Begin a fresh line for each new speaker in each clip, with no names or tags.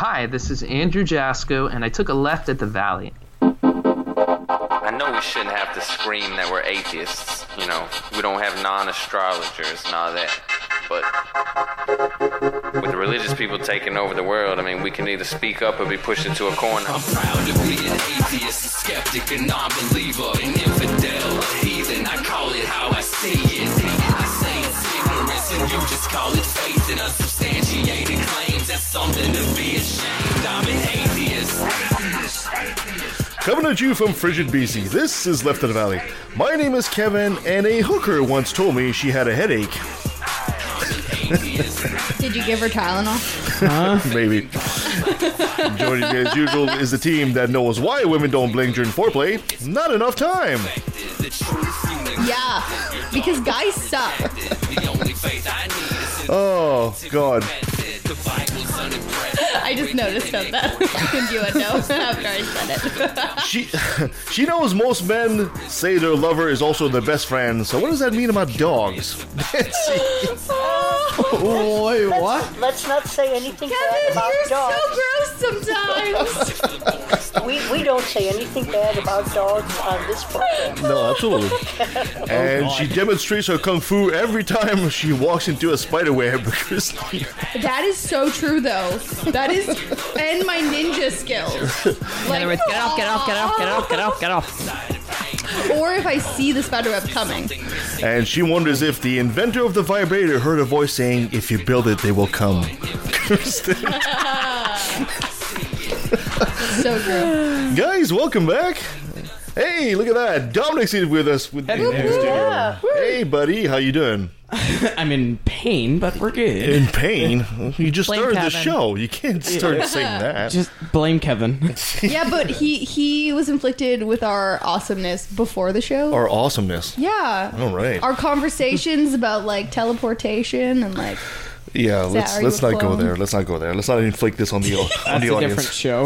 Hi, this is Andrew Jasko, and I took a left at the Valley.
I know we shouldn't have to scream that we're atheists. You know, we don't have non-astrologers and all that. But with the religious people taking over the world, I mean, we can either speak up or be pushed into a corner.
I'm proud to be an atheist, a skeptic, a non-believer, an infidel, a heathen. I call it how I see it. I say it's ignorance and you just call it faith in unsubstantiated claims. That's something to be ashamed. I'm an atheist.
Coming at you from frigid BC, this is Left of the Valley. My name is Kevin, and a hooker once told me she had a headache.
Did you give her Tylenol?
Maybe. Joining me as usual is the team that knows why women don't blink during foreplay. Not enough time.
Yeah, because guys suck.
Oh, God.
I just noticed that. And you would know after I said it.
She knows most men say their lover is also their best friend, so what does that mean about dogs?
Wait, what?
Let's not say anything bad
Kevin,
about
you're
dogs.
so gross sometimes.
We don't say anything bad about dogs on this program.
No, absolutely. And she demonstrates her kung fu every time she walks into a spider web.
That is so true, though. That is, and my ninja skills.
In other words, get off, get off, get off, get off, get off, get off.
Or if I see the spider web coming.
And she wonders if the inventor of the vibrator heard a voice saying, "If you build it, they will come."
So true.
Guys, welcome back. Hey, look at that. Dominic's here with us.
Yeah.
Hey, buddy. How you doing?
I'm in pain, but we're good.
In pain? You just
Blame
started the
Kevin.
show. You can't start saying that.
Just blame Kevin.
Yeah, but he was inflicted with our awesomeness before the show.
Our awesomeness.
Yeah.
All right.
Our conversations about like teleportation and like
Yeah,
Are
let's
you
not
a
go
clone?
there. Let's not go there. Let's not inflict this on the
That's a
audience.
different show.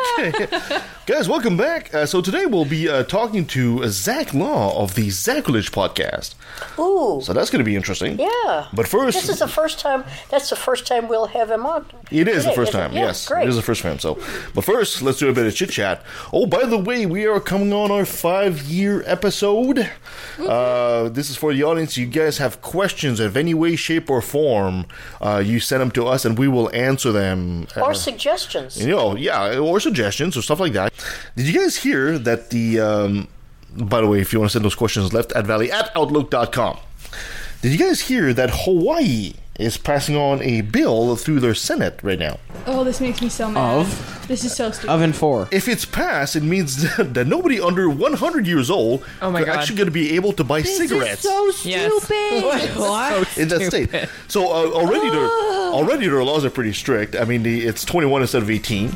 Guys, welcome back. So today we'll be talking to Zach Law of the Zacrilege podcast.
Ooh.
So that's going to be interesting.
Yeah.
But first,
This is the first time. That's the first time we'll have him on.
it is the
today,
first
isn't it?
time.
Yeah,
Yes,
Great.
it is the first time. So, but first, let's do a bit of chit chat. Oh, by the way, we are coming on our 5-year episode. This is for the audience. You guys have questions of any way, shape, or form. You send them to us, and we will answer them.
Or suggestions.
You know, yeah, or suggestions or stuff like that. Did you guys hear that the, by the way, if you want to send those questions, left@valley@outlook.com. Did you guys hear that Hawaii is passing on a bill through their Senate right now?
oh, this makes me so mad. This is so stupid.
Oven 4.
If it's passed, it means that nobody under 100 years old
Oh my
are
God.
actually going to be able to buy
This
cigarettes
is so
Yes.
stupid.
What?
in that state. So already their laws are pretty strict. I mean, it's 21 instead of 18.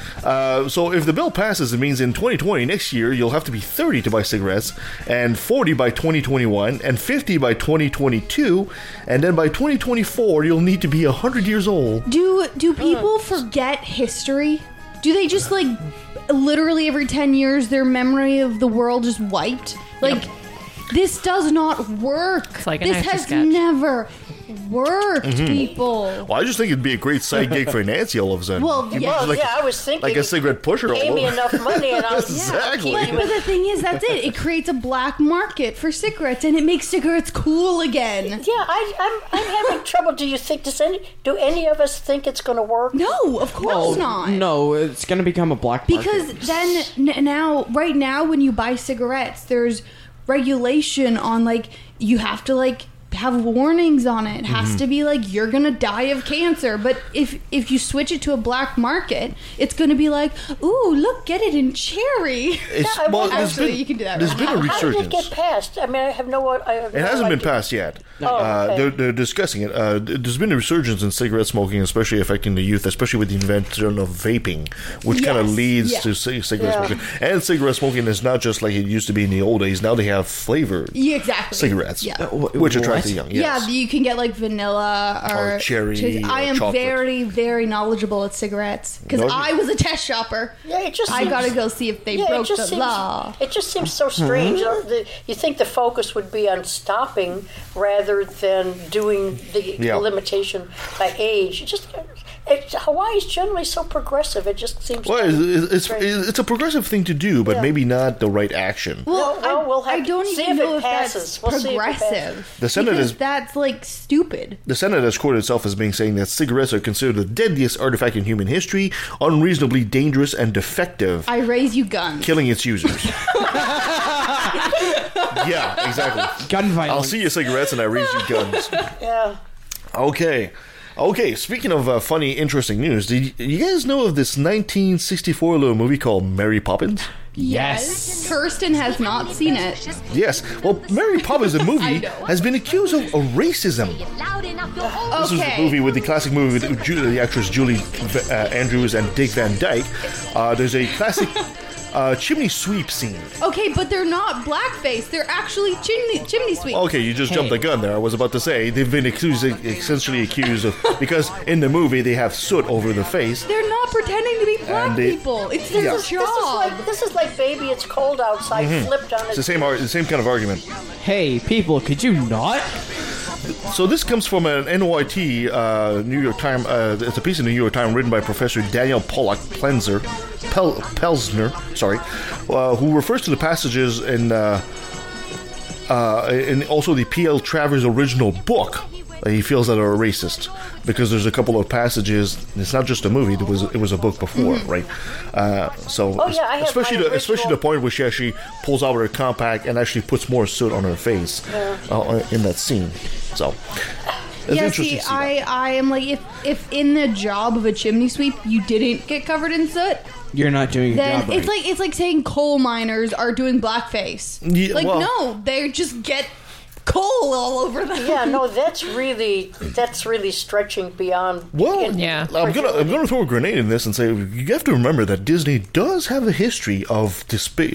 So if the bill passes, it means in 2020, next year, you'll have to be 30 to buy cigarettes, and 40 by 2021, and 50 by 2022, and then by 2024, you'll need to be 100 years old.
Do people forget history? Do they just like literally every 10 years their memory of the world just wiped? Like this does not work.
It's like an
this
Etch a
has
Sketch.
never worked, people.
Well, I just think it'd be a great side gig for Nancy all of a sudden.
Well,
You'd be
yeah.
just
Well, yeah, I was thinking.
like a cigarette pusher all
Pay me
over.
enough money, and I'll
Exactly.
keep
But
you
the thing is, that's it. It creates a black market for cigarettes, and it makes cigarettes cool again.
Yeah, I'm having trouble. Do you think do any of us think it's going to work?
No, of course not.
No, it's going to become a black market.
Because then right now, when you buy cigarettes, there's regulation on like you have to like have warnings on it. It has to be like you're gonna die of cancer. But if you switch it to a black market, it's gonna be like, ooh, look, get it in cherry.
It's,
I
well,
wonder-
there's
Actually,
been,
you can do that
There's
right
been a
now.
How did it
resurgence.
get passed? I mean, I have no.
It hasn't been passed yet.
okay.
They're discussing it. There's been a resurgence in cigarette smoking, especially affecting the youth, especially with the invention of vaping, which kind of
Yes,
leads
yeah.
to cigarette
Yeah.
smoking. And cigarette smoking is not just like it used to be in the old days. Now they have flavored
Yeah, exactly.
cigarettes,
Yeah.
which attract the young. Yes.
Yeah, you can get like vanilla or,
Or cherry
I
or
am
chocolate.
very, very knowledgeable at cigarettes because
No,
I was a test shopper.
Yeah, it just
I
seems-
gotta go see if they
Yeah,
broke
it just
the
seems,
law.
It just seems so strange. You think the focus would be on stopping rather than doing the
Yeah.
limitation by age. It just Hawaii is generally so progressive. It just seems.
Well, it's a progressive thing to do, but maybe not the right action.
Well,
we'll have
I
to
don't
see
even
if
know
it
if
passes.
that's
We'll see if it passes.
progressive.
The Senate
because
is-
that's like stupid.
The Senate has quoted itself as being saying that cigarettes are considered the deadliest artifact in human history, unreasonably dangerous and defective,
I raise you guns.
killing its users. Yeah, exactly.
Gun violence.
I'll see your cigarettes and I raise you guns.
Yeah.
Okay, speaking of funny, interesting news, did you guys know of this 1964 little movie called Mary Poppins?
Yes.
Kirsten has not seen it.
Yes. Well, Mary Poppins, the movie,
know.
has been accused of racism. This was the movie with the classic movie with the actress Julie Andrews and Dick Van Dyke. There's a classic chimney sweep scene.
Okay, but they're not blackface. They're actually chimney sweeps.
Okay, you just jumped the gun there. I was about to say they've been essentially accused of, because in the movie they have soot over the face.
They're not pretending to be black
And they-
people. It's
Yeah.
their
This
job.
is like Baby, It's Cold Outside flipped on
It's
its
the same kind of argument.
Hey, people, could you not?
So this comes from an NYT New York Times. It's a piece in the New York Times written by Professor Daniel Pollack Plensner, who refers to the passages in also the P.L. Travers' original book. He feels that are racist because there's a couple of passages. It's not just a movie; it was a book before, right? So,
Oh, yeah, I have
especially
my
especially
original-
the point where she actually pulls out her compact and actually puts more soot on her face in that scene. So, it's
Yeah,
interesting
see,
to see that.
I am like, if in the job of a chimney sweep you didn't get covered in soot,
You're not doing your
then
job right.
it's like saying coal miners are doing blackface.
Yeah,
like
well-
no, they just get coal all over them.
Yeah, no, that's really stretching beyond.
Well,
Yeah.
I'm gonna throw a grenade in this and say you have to remember that Disney does have a history of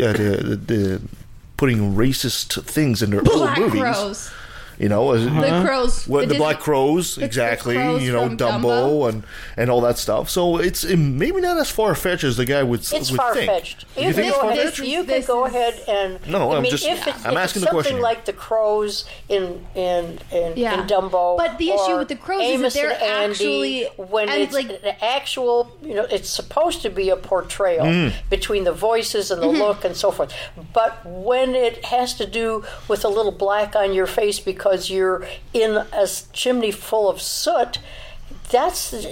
putting racist things in their
Black
old movies.
crows.
You know,
The crows.
the
Disney-
Black Crows,
the
exactly.
crows
You know,
from
Dumbo and all that stuff. So it's maybe not as far fetched as the guy would
It's
think.
far fetched.
You think it's far
this
fetched?
is-
You
this
could go
is-
ahead and.
No,
I
I'm
mean,
just-
if
I'm
it's
asking the
something
question here.
like the crows in
Yeah.
Dumbo.
But the issue
or
with the crows is that
Amos
they're
and Andy,
actually-
when
and
it's
like-
an actual, it's supposed to be a portrayal between the voices and the look and so forth. But when it has to do with a little black on your face because you're in a chimney full of soot. That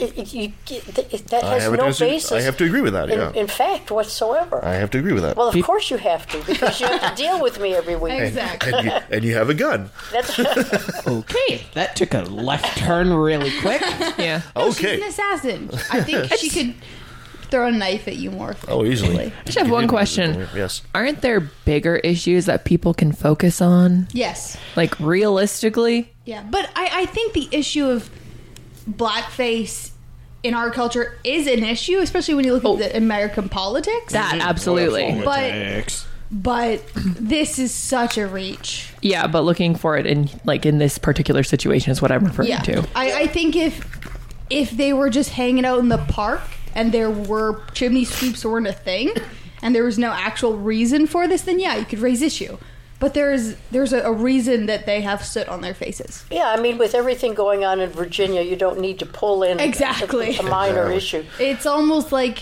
has no basis.
I have to agree with that. Yeah,
in fact whatsoever.
I have to agree with that.
Well, of course you have to, because you have to deal with me every week.
Exactly.
and you have a gun.
That's,
Okay, that took a left turn really quick.
Yeah.
She's
Okay.
an assassin. I think she could throw a knife at you more.
Oh, easily.
I just have one question.
Yes.
Aren't there bigger issues that people can focus on?
Yes.
Like realistically?
Yeah, but I think the issue of blackface in our culture is an issue, especially when you look at the American politics.
That absolutely.
But this is such a reach.
Yeah, but looking for it in this particular situation is what I'm referring
Yeah,
to.
I think if they were just hanging out in the park and there were chimney sweeps weren't a thing, and there was no actual reason for this, then yeah, you could raise issue. But there's a reason that they have soot on their faces.
yeah, I mean, with everything going on in Virginia, you don't need to pull in
Exactly.
a minor issue.
It's almost like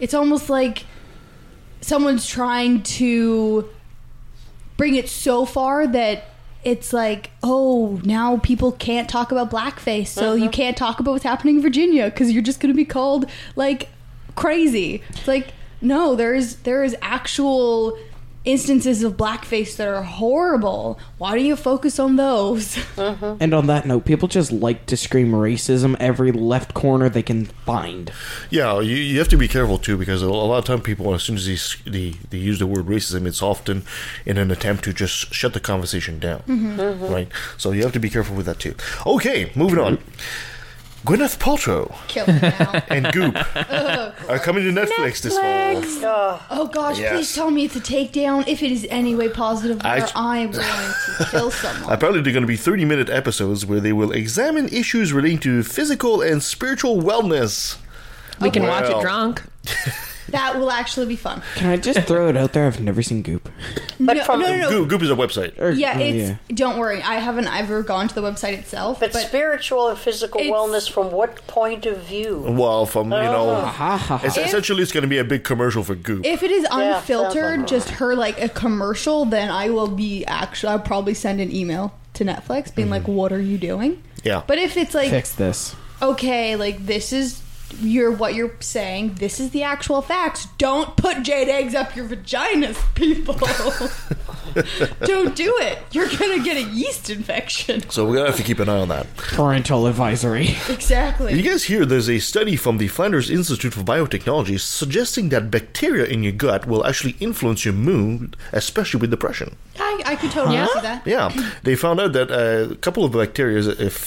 someone's trying to bring it so far that it's like, oh, now people can't talk about blackface, so you can't talk about what's happening in Virginia because you're just going to be called like crazy. It's like, no, there is actual instances of blackface that are horrible. Why do you focus on those?
And on that note, people just like to scream racism every left corner they can find.
Yeah, you have to be careful too, because a lot of time people, as soon as they use the word racism, it's often in an attempt to just shut the conversation down, right? So you have to be careful with that too. Okay, moving on. Gwyneth Paltrow
Kill me now.
and Goop are coming to Netflix this fall.
Oh gosh,
Yes.
please tell me it's a takedown if it is any way positive, or I am going to kill someone.
Apparently, they're going to be 30-minute episodes where they will examine issues relating to physical and spiritual wellness.
We can watch
Well.
it drunk.
That will actually be fun.
Can I just throw it out there? I've never seen Goop.
But
no,
from-
no.
Goop is a website.
Yeah, it's. Don't worry, I haven't ever gone to the website itself.
But spiritual and physical
it's-
wellness from what point of view?
Well, from
Ha.
essentially, it's going to be a big commercial for Goop.
if it is
sounds
unfiltered,
like-
just her like a commercial, then I will be I'll probably send an email to Netflix being like, "What are you doing?"
Yeah.
But if it's like,
Fix this.
okay, like this is what you're saying, this is the actual facts. Don't put jade eggs up your vaginas, people. Don't do it. You're gonna get a yeast infection.
So we're going to have to keep an eye on that.
Parental advisory.
Exactly.
You guys hear there's a study from the Flanders Institute for Biotechnology suggesting that bacteria in your gut will actually influence your mood, especially with depression.
I could totally see that.
Yeah, they found out that a couple of bacteria,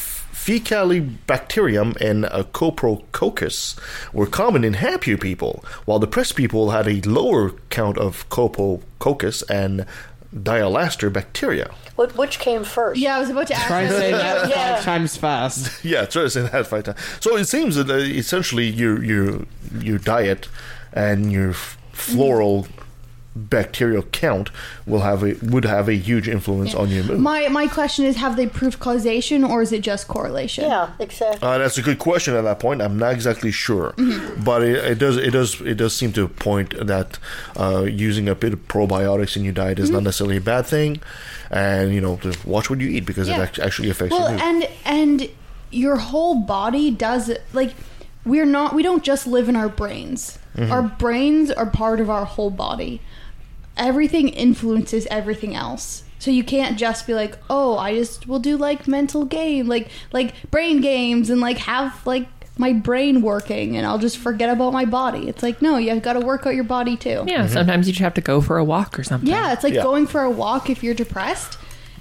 Faecalibacterium and Coprococcus, were common in happier people, while depressed people had a lower count of Coprococcus and Dialaster bacteria.
Which came first?
Yeah, I was about to ask.
Try and say that
Yeah.
5 times fast.
Yeah, try to say that 5 times. So it seems that essentially your diet and your floral bacterial count would have a huge influence on your mood.
My question is, have they proved causation or is it just correlation?
Yeah, exactly.
That's a good question at that point. I'm not exactly sure, but it does seem to point that using a bit of probiotics in your diet is not necessarily a bad thing, and to watch what you eat because
Yeah.
it actually affects
Well,
your mood.
and your whole body does like we don't just live in our brains. Our brains are part of our whole body. Everything influences everything else. So you can't just be like, oh, I just will do like mental game, like brain games and like have like my brain working and I'll just forget about my body. It's like, no, you've got to work out your body too.
Yeah, sometimes you just have to go for a walk or something.
Yeah, it's like
Yeah.
going for a walk if you're depressed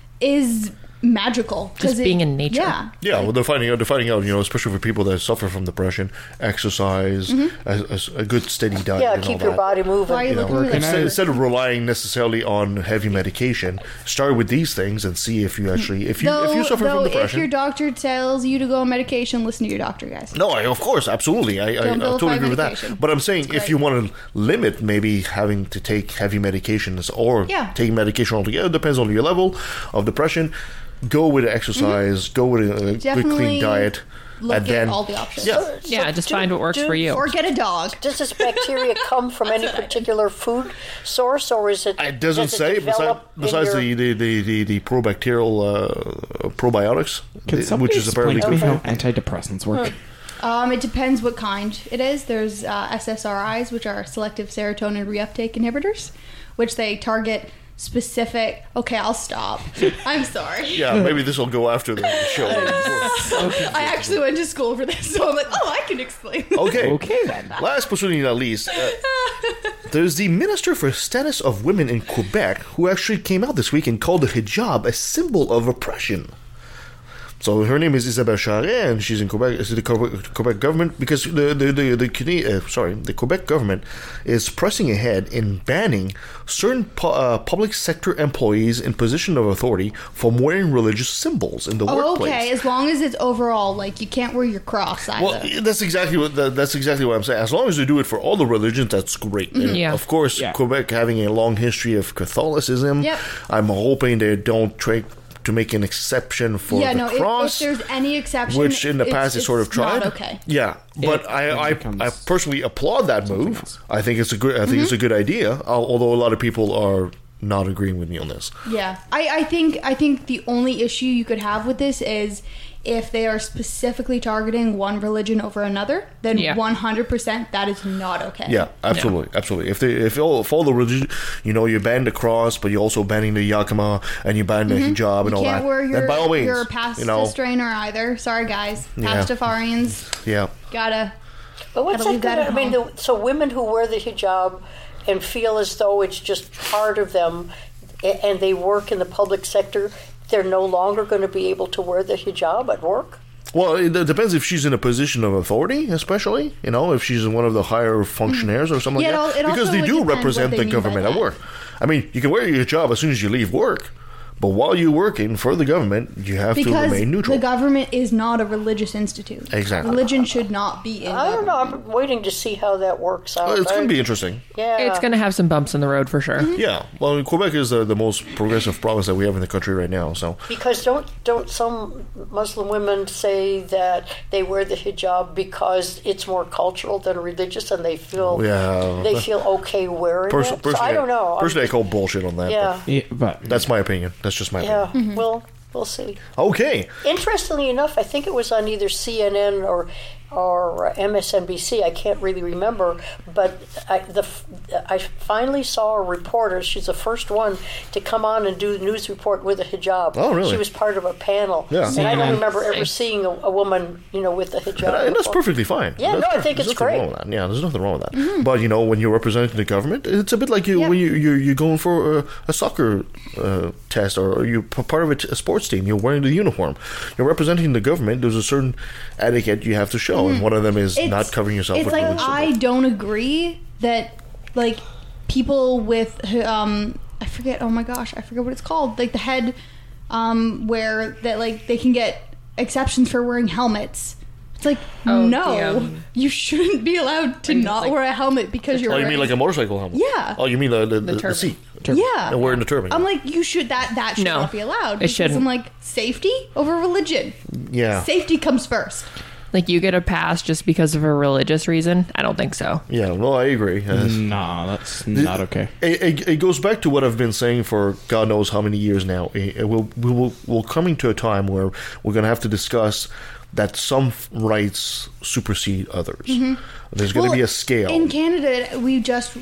is magical. 'cause
Just being in nature.
Yeah.
Yeah, well, they're finding out, especially for people that suffer from depression, exercise, a good steady diet.
Yeah,
and
keep
all
your
that.
body moving.
Why are you looking at me like
Instead of relying necessarily on heavy medication, start with these things and see if you actually if you suffer from
if
depression.
your doctor tells you to go on medication, listen to your doctor, guys.
No, of course, absolutely. I
Don't vilify
totally agree with that.
medication.
But I'm saying
It's
if
great.
you want to limit maybe having to take heavy medications or
Yeah.
taking medication altogether, depends on your level of depression, go with exercise, go with a good
Mm-hmm. Definitely
clean diet,
Look
and
at
then
all the options.
yeah.
Yeah, just find what works for you.
Or get a dog.
Does this bacteria come from any particular food source, or is it?
It doesn't
does it
say.
develop in
Besides
your-
the probacterial probiotics,
Can somebody
which is apparently
explain to me
good.
how antidepressants work?
It depends what kind it is. There's SSRIs, which are selective serotonin reuptake inhibitors, which they target specific. Okay, I'll stop. I'm sorry.
Yeah, maybe this will go after the show.
I actually went to school for this, so I'm like, oh, I can explain.
Okay.
Okay, then.
Last but certainly not least, there's the Minister for Status of Women in Quebec who actually came out this week and called the hijab a symbol of oppression. So her name is Isabelle Charest, and she's in Quebec. It's the Quebec government because the Quebec government is pressing ahead in banning certain public sector employees in position of authority from wearing religious symbols in the workplace.
Okay, as long as it's overall, like you can't wear your cross either.
Well, that's exactly what I'm saying. As long as they do it for all the religions, that's great. And
Yeah.
of course,
Yeah.
Quebec having a long history of Catholicism.
Yep.
I'm hoping they don't try to make an exception for
yeah,
the
no.
cross,
If there's any exception,
which in the past is sort of
it's
tried.
Not okay.
Yeah, but I
becomes
personally applaud that move.
else.
I think it's a good. I think it's a good idea. Although a lot of people are not agreeing with me on this.
Yeah, I think the only issue you could have with this is if they are specifically targeting one religion over another, then
Yeah.
100% that is not okay.
Yeah, absolutely. If all the religion, you ban the cross, but you're also banning the yakima and you ban the hijab and
You
all
can't
that.
wear
then by all means,
your Pastastrainer either. Sorry, guys.
Yeah.
Pastafarians
yeah.
gotta.
But what's
Gotta leave
that
that
good?
at home.
So women who wear the hijab and feel as though it's just part of them, and they work in the public sector, they're no longer going to be able to wear the hijab at work.
Well, it depends if she's in a position of authority, especially, if she's one of the higher functionaries or something
Yeah,
like that.
it
Because
also
they
would
do
depend
represent
what
the
they mean by
government at
that.
work. I mean, you can wear your job as soon as you leave work, But while you're working for the government, you have to
Because
remain neutral.
the government is not a religious institute.
Exactly.
Religion should not be in
I don't know.
government.
I'm waiting to see how that works out.
It's going to be interesting.
Yeah.
It's going to have some bumps in the road for sure.
Yeah. Well, Quebec is the most progressive province that we have in the country right now. So
Because don't some Muslim women say that they wear the hijab because it's more cultural than religious, and they feel okay wearing it? So I don't know.
Personally, I call bullshit on that.
Yeah.
Yeah, but
But that's my opinion. That's just my
Yeah.
opinion.
We'll see.
Okay.
Interestingly enough, I think it was on either CNN or MSNBC. I can't really remember, but I finally saw a reporter. She's the first one to come on and do the news report with a hijab.
Oh, really?
She was part of a panel.
Yeah.
And I don't
CNN.
remember ever seeing a woman, with a hijab.
And that's
before.
perfectly fine.
Yeah,
That's
no, I
perfect.
think
There's
it's
nothing
great.
wrong with that. Yeah, there's nothing wrong with that. But when you're representing the government, it's a bit like
Yeah.
when you're going for a soccer test, or you're part of a sports team. You're wearing the uniform. You're representing the government. There's a certain etiquette you have to show, and one of them is not covering yourself
It's
with
like
religious
I
symbols.
don't agree that like people with I forget. Oh my gosh, I forget what it's called. Like the head, where that like they can get exceptions for wearing helmets. It's like you shouldn't be allowed to not wear a helmet because you're.
Oh, you
wearing...
mean like a motorcycle helmet?
Yeah.
Oh, you mean the
turban.
seat?
Yeah.
And wearing the turban.
I'm like, you should that should
No,
not be allowed.
it
Because
shouldn't.
I'm like, safety over religion.
Yeah.
Safety comes first.
Like, you get a pass just because of a religious reason? I don't think so.
Yeah, no, I agree.
nah, that's not okay.
It goes back to what I've been saying for God knows how many years now. We're coming to a time where we're going to have to discuss that some rights supersede others. There's going to be a scale.
In Canada, we just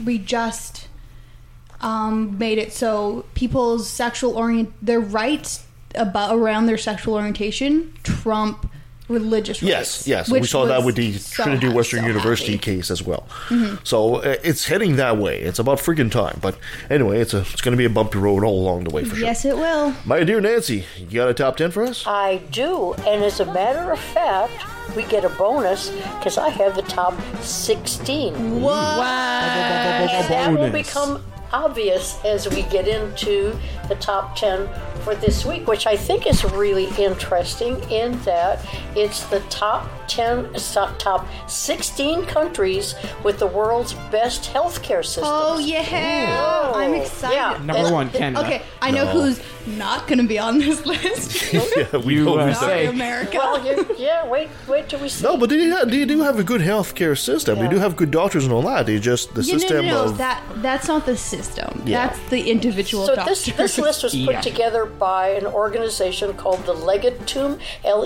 made it so people's their rights around their sexual orientation trump religious rights.
Yes. We
which
saw that
was
with the Trinity Western University
happy.
case as well. So it's heading that way. It's about freaking time. But anyway, it's going to be a bumpy road all along the way for sure.
Yes, it will.
My dear Nancy, you got a top 10 for us?
I do, and as a matter of fact, we get a bonus because I have the top 16.
What?
And that will become obvious as we get into the top 10 for this week, which I think is really interesting in that it's the top 16 countries with the world's best healthcare systems.
Oh, yeah. I'm excited.
Yeah.
Number one, Canada.
Okay, I know who's not going to be on this list.
Yeah, we know who's
Sorry,
that.
America.
Well, wait till we see.
No, but they do have a good healthcare system. They do have good doctors and all that. They just the system
no.
of
That's not the system.
Yeah.
That's the individual
So
doctors.
this list was put together by an organization called the Legatum,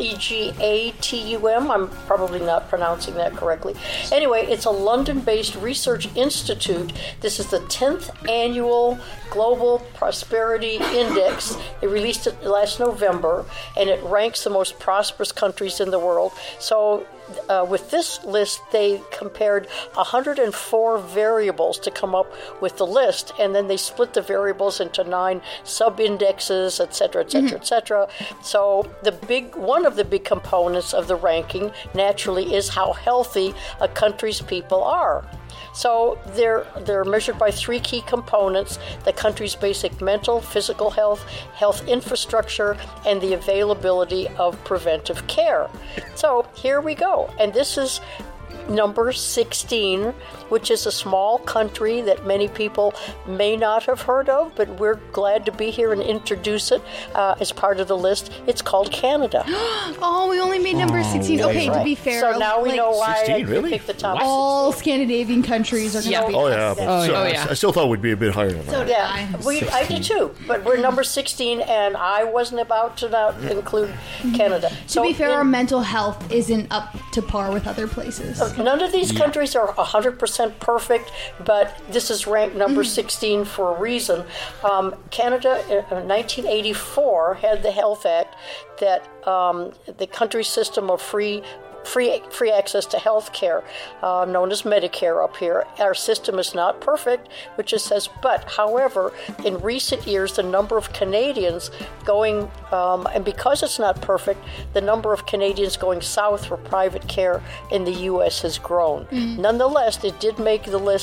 Legatum. I'm probably not pronouncing that correctly. Anyway, it's a London-based research institute. This is the 10th annual Global Prosperity Index. They released it last November, and it ranks the most prosperous countries in the world. So with this list, they compared 104 variables to come up with the list, and then they split the variables into 9 sub-indexes, et cetera, et cetera, et cetera. So one of the big components of the ranking, naturally, is how healthy a country's people are. So they're measured by 3 key components: the country's basic mental, physical health, health infrastructure, and the availability of preventive care. So here we go. And this is number 16, which is a small country that many people may not have heard of, but we're glad to be here and introduce it as part of the list. It's called Canada.
Oh, we only made number 16. Okay, to be fair.
So now we know why
16,
I
really?
picked the top
all
16.
Scandinavian countries are going to be.
Oh yeah, but still,
yeah.
I still thought we'd be a bit higher than that.
So did
Yeah, I did too, but we're number 16, and I wasn't about to not include Canada.
To be fair, our mental health isn't up to par with other places.
None of these countries are 100% perfect, but this is ranked number 16 for a reason. Canada in 1984 had the Health Act that the country's system of free access to health care, known as Medicare up here. Our system is not perfect, which it says, but however, in recent years, the number of Canadians going, and because it's not perfect, the number of Canadians going south for private care in the U.S. has grown. Nonetheless, it did make the list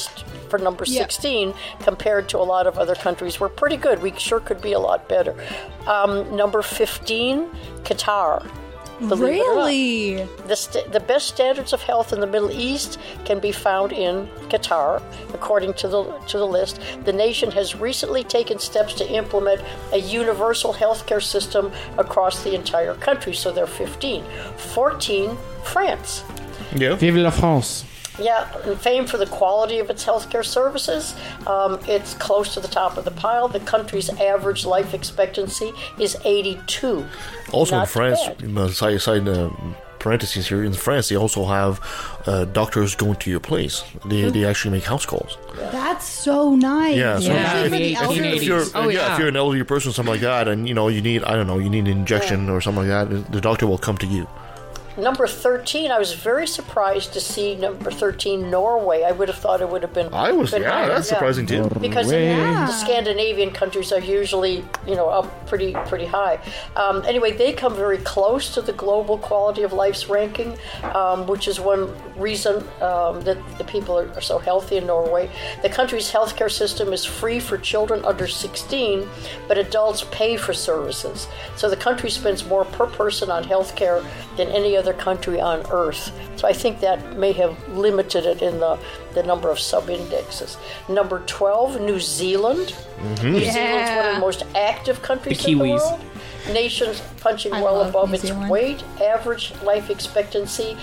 for number 16 compared to a lot of other countries. We're pretty good. We sure could be a lot better. Number 15, Qatar. Believe it or not.
Really?
The best standards of health in the Middle East can be found in Qatar, according to the list. The nation has recently taken steps to implement a universal healthcare system across the entire country, so they're 15. 14, France.
Yeah.
Vive la France.
Yeah, and famed for the quality of its healthcare services. It's close to the top of the pile. The country's average life expectancy is 82.
Also
Not
in France,
bad.
in the side parentheses here, in France, they also have doctors going to your place. They actually make house calls.
That's so nice.
Yeah, so
Especially
if-
for the
if-
elderly.
If you're,
Oh, yeah.
if you're an elderly person, something like that, and you need, I don't know, you need an injection or something like that, the doctor will come to you.
Number 13, I was very surprised to see number 13, Norway. I would have thought it would have been.
I was,
been
yeah,
higher,
that's surprising too.
Because
Yeah.
the Scandinavian countries are usually, up pretty high. Anyway, they come very close to the global quality of life's ranking, which is one reason that the people are so healthy in Norway. The country's healthcare system is free for children under 16, but adults pay for services. So the country spends more per person on healthcare than any other country on earth. So I think that may have limited it in the number of sub-indexes. Number 12, New Zealand. New Zealand's one of the most active countries
The
in the
Kiwis.
world. Nation's punching
I
well
love
above
New
its
Zealand.
weight. Average life expectancy,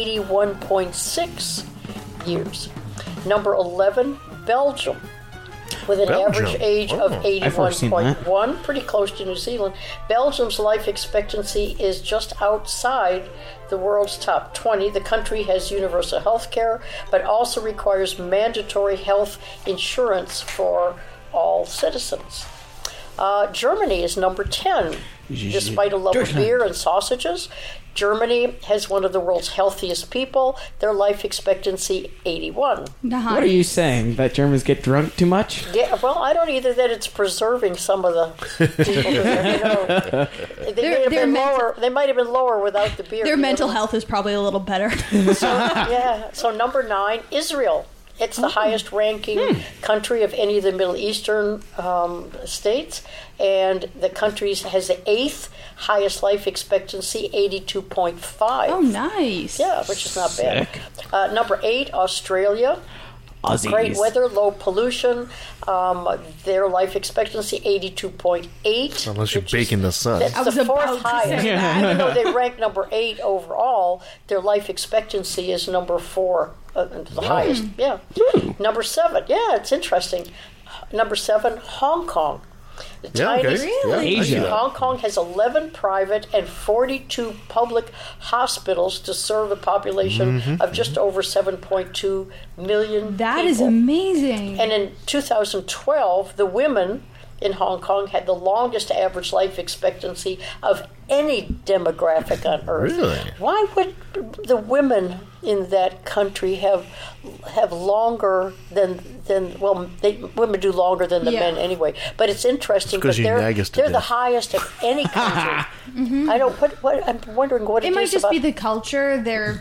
81.6 years. Number 11, Belgium. With an
Belgium.
average age of
Oh.
I've never seen that.
81.1, pretty close to New Zealand. Belgium's life expectancy is just outside the world's top 20. The country has universal health care, but also requires mandatory health insurance for all citizens. Germany is number 10. Despite a love of beer and sausages, Germany has one of the world's healthiest people. Their life expectancy, 81.
Nice.
What are you saying? That Germans get drunk too much?
Yeah, well, I don't either that it's preserving some of the people.
Their mental-
They might have been lower without the beer.
Their
you
mental
know?
health is probably a little better.
So number 9, Israel. It's the highest ranking country of any of the Middle Eastern states, and the country has the 8th highest life expectancy, 82.5.
Oh, nice.
Yeah, which is not bad. Number 8, Australia.
Aussies.
Great weather, low pollution. Their life expectancy, 82.8.
Unless you
which
bake
is-
in the sun.
That's
I was
the
about
fourth
to
highest.
say that.
Even though they rank number 8 overall, their life expectancy is number 4, the highest. Yeah. Number 7. Yeah, it's interesting. Number 7, Hong Kong. The
Yeah, okay.
tiniest-
Yeah, I see
Asia.
that.
Hong Kong has 11 private and 42 public hospitals to serve a population of just over 7.2 million
That is
people.
amazing.
And in 2012, the women in Hong Kong had the longest average life expectancy of any demographic on earth.
Really?
Why would the women in that country have longer than women do longer than the
Yeah.
men anyway. But it's interesting
It's 'cause
because
you nag us to
they're the
death.
highest of any country. I don't. What I'm wondering what
it might
is
just
about.
be the culture.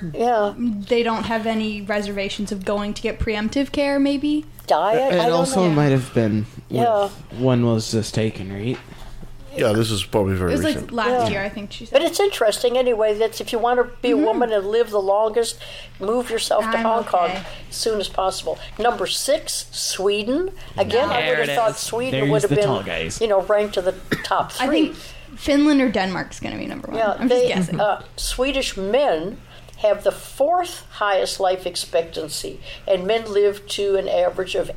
They don't have any reservations of going to get preemptive care, maybe.
diet. I
It
don't
also
know.
might have been
Yeah.
one was just taken, right?
Yeah, this is probably very
It was
recent.
like last
Yeah.
year, I think she said.
But it's interesting anyway. That's if you want to be a woman and live the longest, move yourself to
I'm
Hong Kong
okay.
as soon as possible. Number 6, Sweden. Again, I
There
would have
it
thought
is.
Sweden
There's
would have
the
been,
tall guys.
ranked to the top 3.
I think Finland or Denmark's going to be number one.
Yeah,
I'm just guessing.
Swedish men have the 4th highest life expectancy, and men live to an average of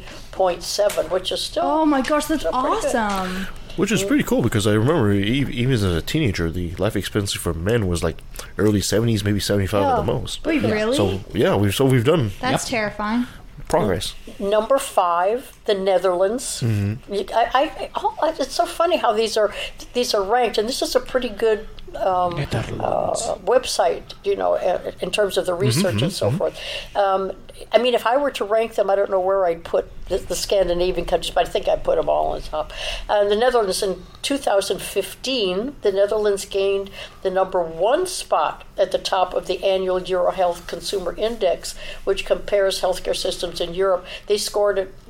80.7, which is still.
Oh my gosh, that's
pretty good.
awesome.
Which is pretty cool because I remember even as a teenager, the life expectancy for men was like early 70s, maybe 75 at the most.
Wait, really?
So yeah, we've done
That's terrifying.
progress.
Number 5, the Netherlands. It's so funny how these are ranked, and this is a pretty good website, in terms of the research and so forth. I mean, if I were to rank them, I don't know where I'd put the Scandinavian countries, but I think I'd put them all on top. The Netherlands in 2015, the Netherlands gained the number 1 spot at the top of the annual EuroHealth Consumer Index, which compares healthcare systems in Europe. They scored at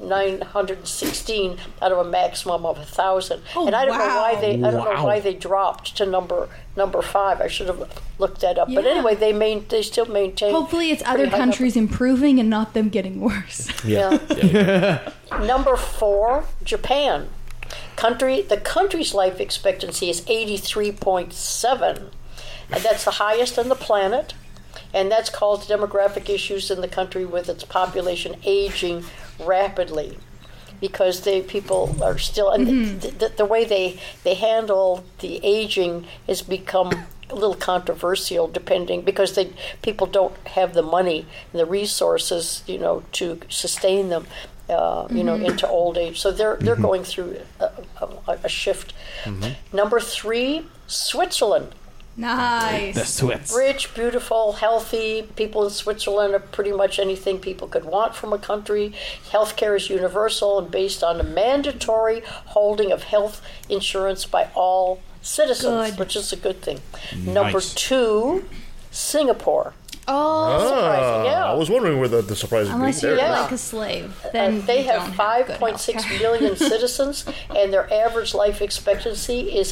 916 out of a maximum of 1,000. And I don't know why they dropped to number 5. I should have looked that up. But anyway, they still maintain.
Hopefully, it's other countries improving and not them getting worse.
Number 4, Japan. The country's life expectancy is 83.7, and that's the highest on the planet. And that's caused demographic issues in the country with its population aging rapidly, because people are still, and the way they handle the aging has become a little controversial, because people don't have the money and the resources, to sustain them, into old age. So they're going through a shift. Number 3, Switzerland.
Nice.
The Swiss.
Rich, beautiful, healthy. People in Switzerland are pretty much anything people could want from a country. Healthcare is universal and based on a mandatory holding of health insurance by all citizens, which is a good thing.
Nice.
Number 2, Singapore.
Oh,
yeah.
I was wondering where the surprise would be.
Unless you're
There.
like a slave, then
they
you
have
don't have good
5.6
healthcare.
million citizens, and their average life expectancy is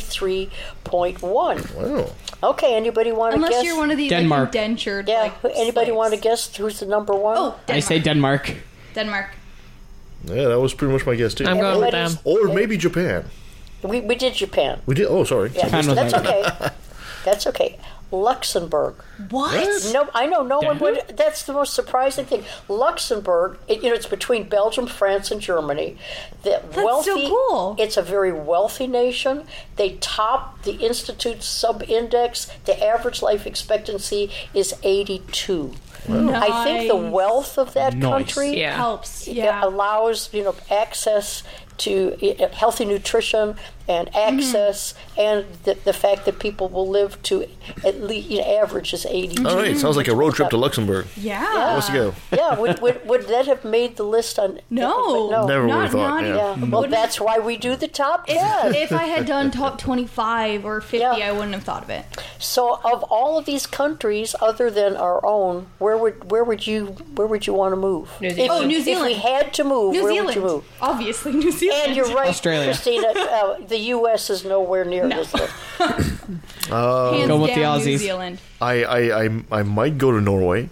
83.1.
Wow.
Okay, anybody want to guess?
Unless you're one of these
Denmark.
like indentured.
Yeah,
like,
anybody
slaves.
want to guess who's the number 1?
Oh, Denmark.
I say Denmark.
Denmark.
Yeah, that was pretty much my guess too.
I'm going with them.
Everybody's-
Or maybe Japan.
We did Japan.
We did. Oh, sorry.
Yeah,
Japan was
that's
right.
okay. That's okay. Luxembourg.
What?
No, I know no one
Denmark?
would. That's the most surprising thing. Luxembourg, it's between Belgium, France, and Germany. That's
so cool.
It's a very wealthy nation. They top the Institute's sub-index. The average life expectancy is 82.
Nice.
I think the wealth of that
Nice.
country
Yeah.
helps.
it
Yeah.
allows access to healthy nutrition and access, and the fact that people will live to at least average is 80.
All right. Sounds like a road trip to Luxembourg.
Yeah.
Let's go.
Yeah, would that have made the list on?
No.
Never would
Not-
have thought.
not
Yeah.
Yeah, well, that's why we do the top 10.
If I had done top 25 or 50,
Yeah.
I wouldn't have thought of it.
So, of all of these countries, other than our own, where would you want to move?
New Zealand.
Oh, New
If we
Zealand.
had to move,
New
where
Zealand.
would you move?
Obviously, New Zealand.
And you're right,
Australia.
Christina. The U.S. is nowhere near this list.
Hands
Go with the
down, New
Aussies.
Zealand.
I might go to Norway.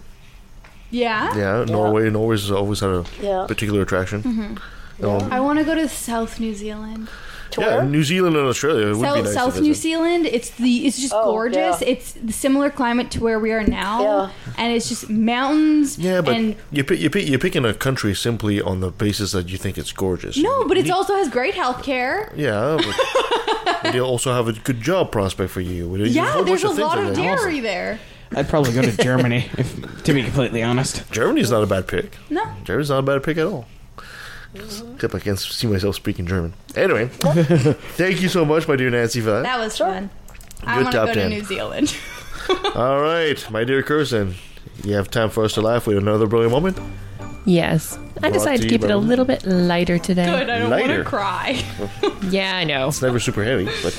Yeah?
Yeah, Norway's always had a
Yeah.
particular attraction.
I want to go to South New Zealand.
To
Yeah,
where?
New Zealand and Australia it would be
South,
nice
South
to
New
visit.
Zealand, it's just
Oh,
gorgeous.
yeah.
It's the similar climate to where we are now,
Yeah.
and it's just mountains.
Yeah, but
and
you're picking a country simply on the basis that you think it's gorgeous.
no, but it also has great health care.
Yeah, but they also have a good job prospect for you.
Yeah, there's a
things
lot
like
of
that.
dairy there.
I'd probably go to Germany, to be completely honest.
Germany's not a bad pick.
No,
Germany's not a bad pick at all. Except I can't see myself speaking German. Anyway, thank you so much, my dear Nancy, for that.
that was fun. I
Good
want to
top
go
10.
to New Zealand.
All right, my dear Kirsten, you have time for us to laugh with another brilliant moment?
Yes. I decided to keep it a little bit lighter today.
Good, I don't want
Lighter.
to cry.
Yeah, I know.
It's never super heavy, but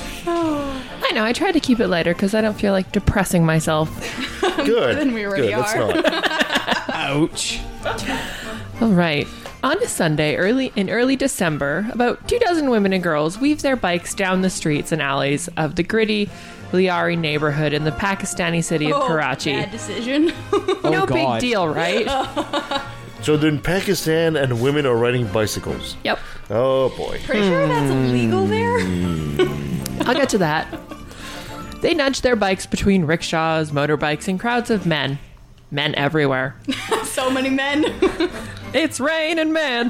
I know. I tried to keep it lighter because I don't feel like depressing myself.
good.
than we already
good. Let's
are.
not.
Ouch.
All right. On a Sunday, early December, about 24 women and girls weave their bikes down the streets and alleys of the gritty Liari neighborhood in the Pakistani city of Karachi.
Bad decision.
No
God.
big deal, right?
So they're in Pakistan and women are riding bicycles.
Yep.
Oh boy.
Pretty sure that's illegal there.
I'll get to that. They nudge their bikes between rickshaws, motorbikes, and crowds of men. Men everywhere.
So many men.
It's rain and man.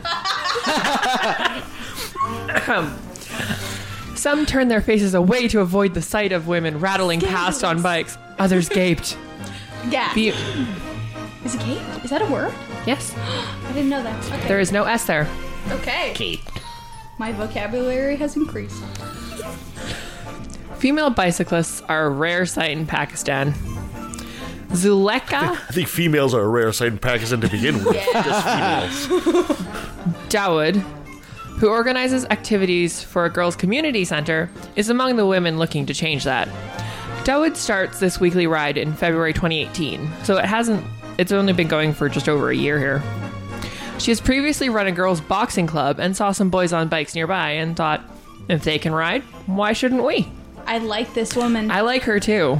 Some turned their faces away to avoid the sight of women rattling past on bikes. Others gaped.
Yeah.
Be-
Is it Kate? Is that a word?
yes,
I didn't know that. Okay.
there is no S there.
Okay. My vocabulary has increased.
Female bicyclists are a rare sight in Pakistan. Zulekha
I think females are a rare sight in Pakistan to begin with. Just females.
Dawood, who organizes activities for a girls' community center, is among the women looking to change that. Dawood starts this weekly ride in February 2018, so it's only been going for just over a year here. She has previously run a girls' boxing club and saw some boys on bikes nearby and thought, if they can ride, why shouldn't we?
I like this woman.
I like her too.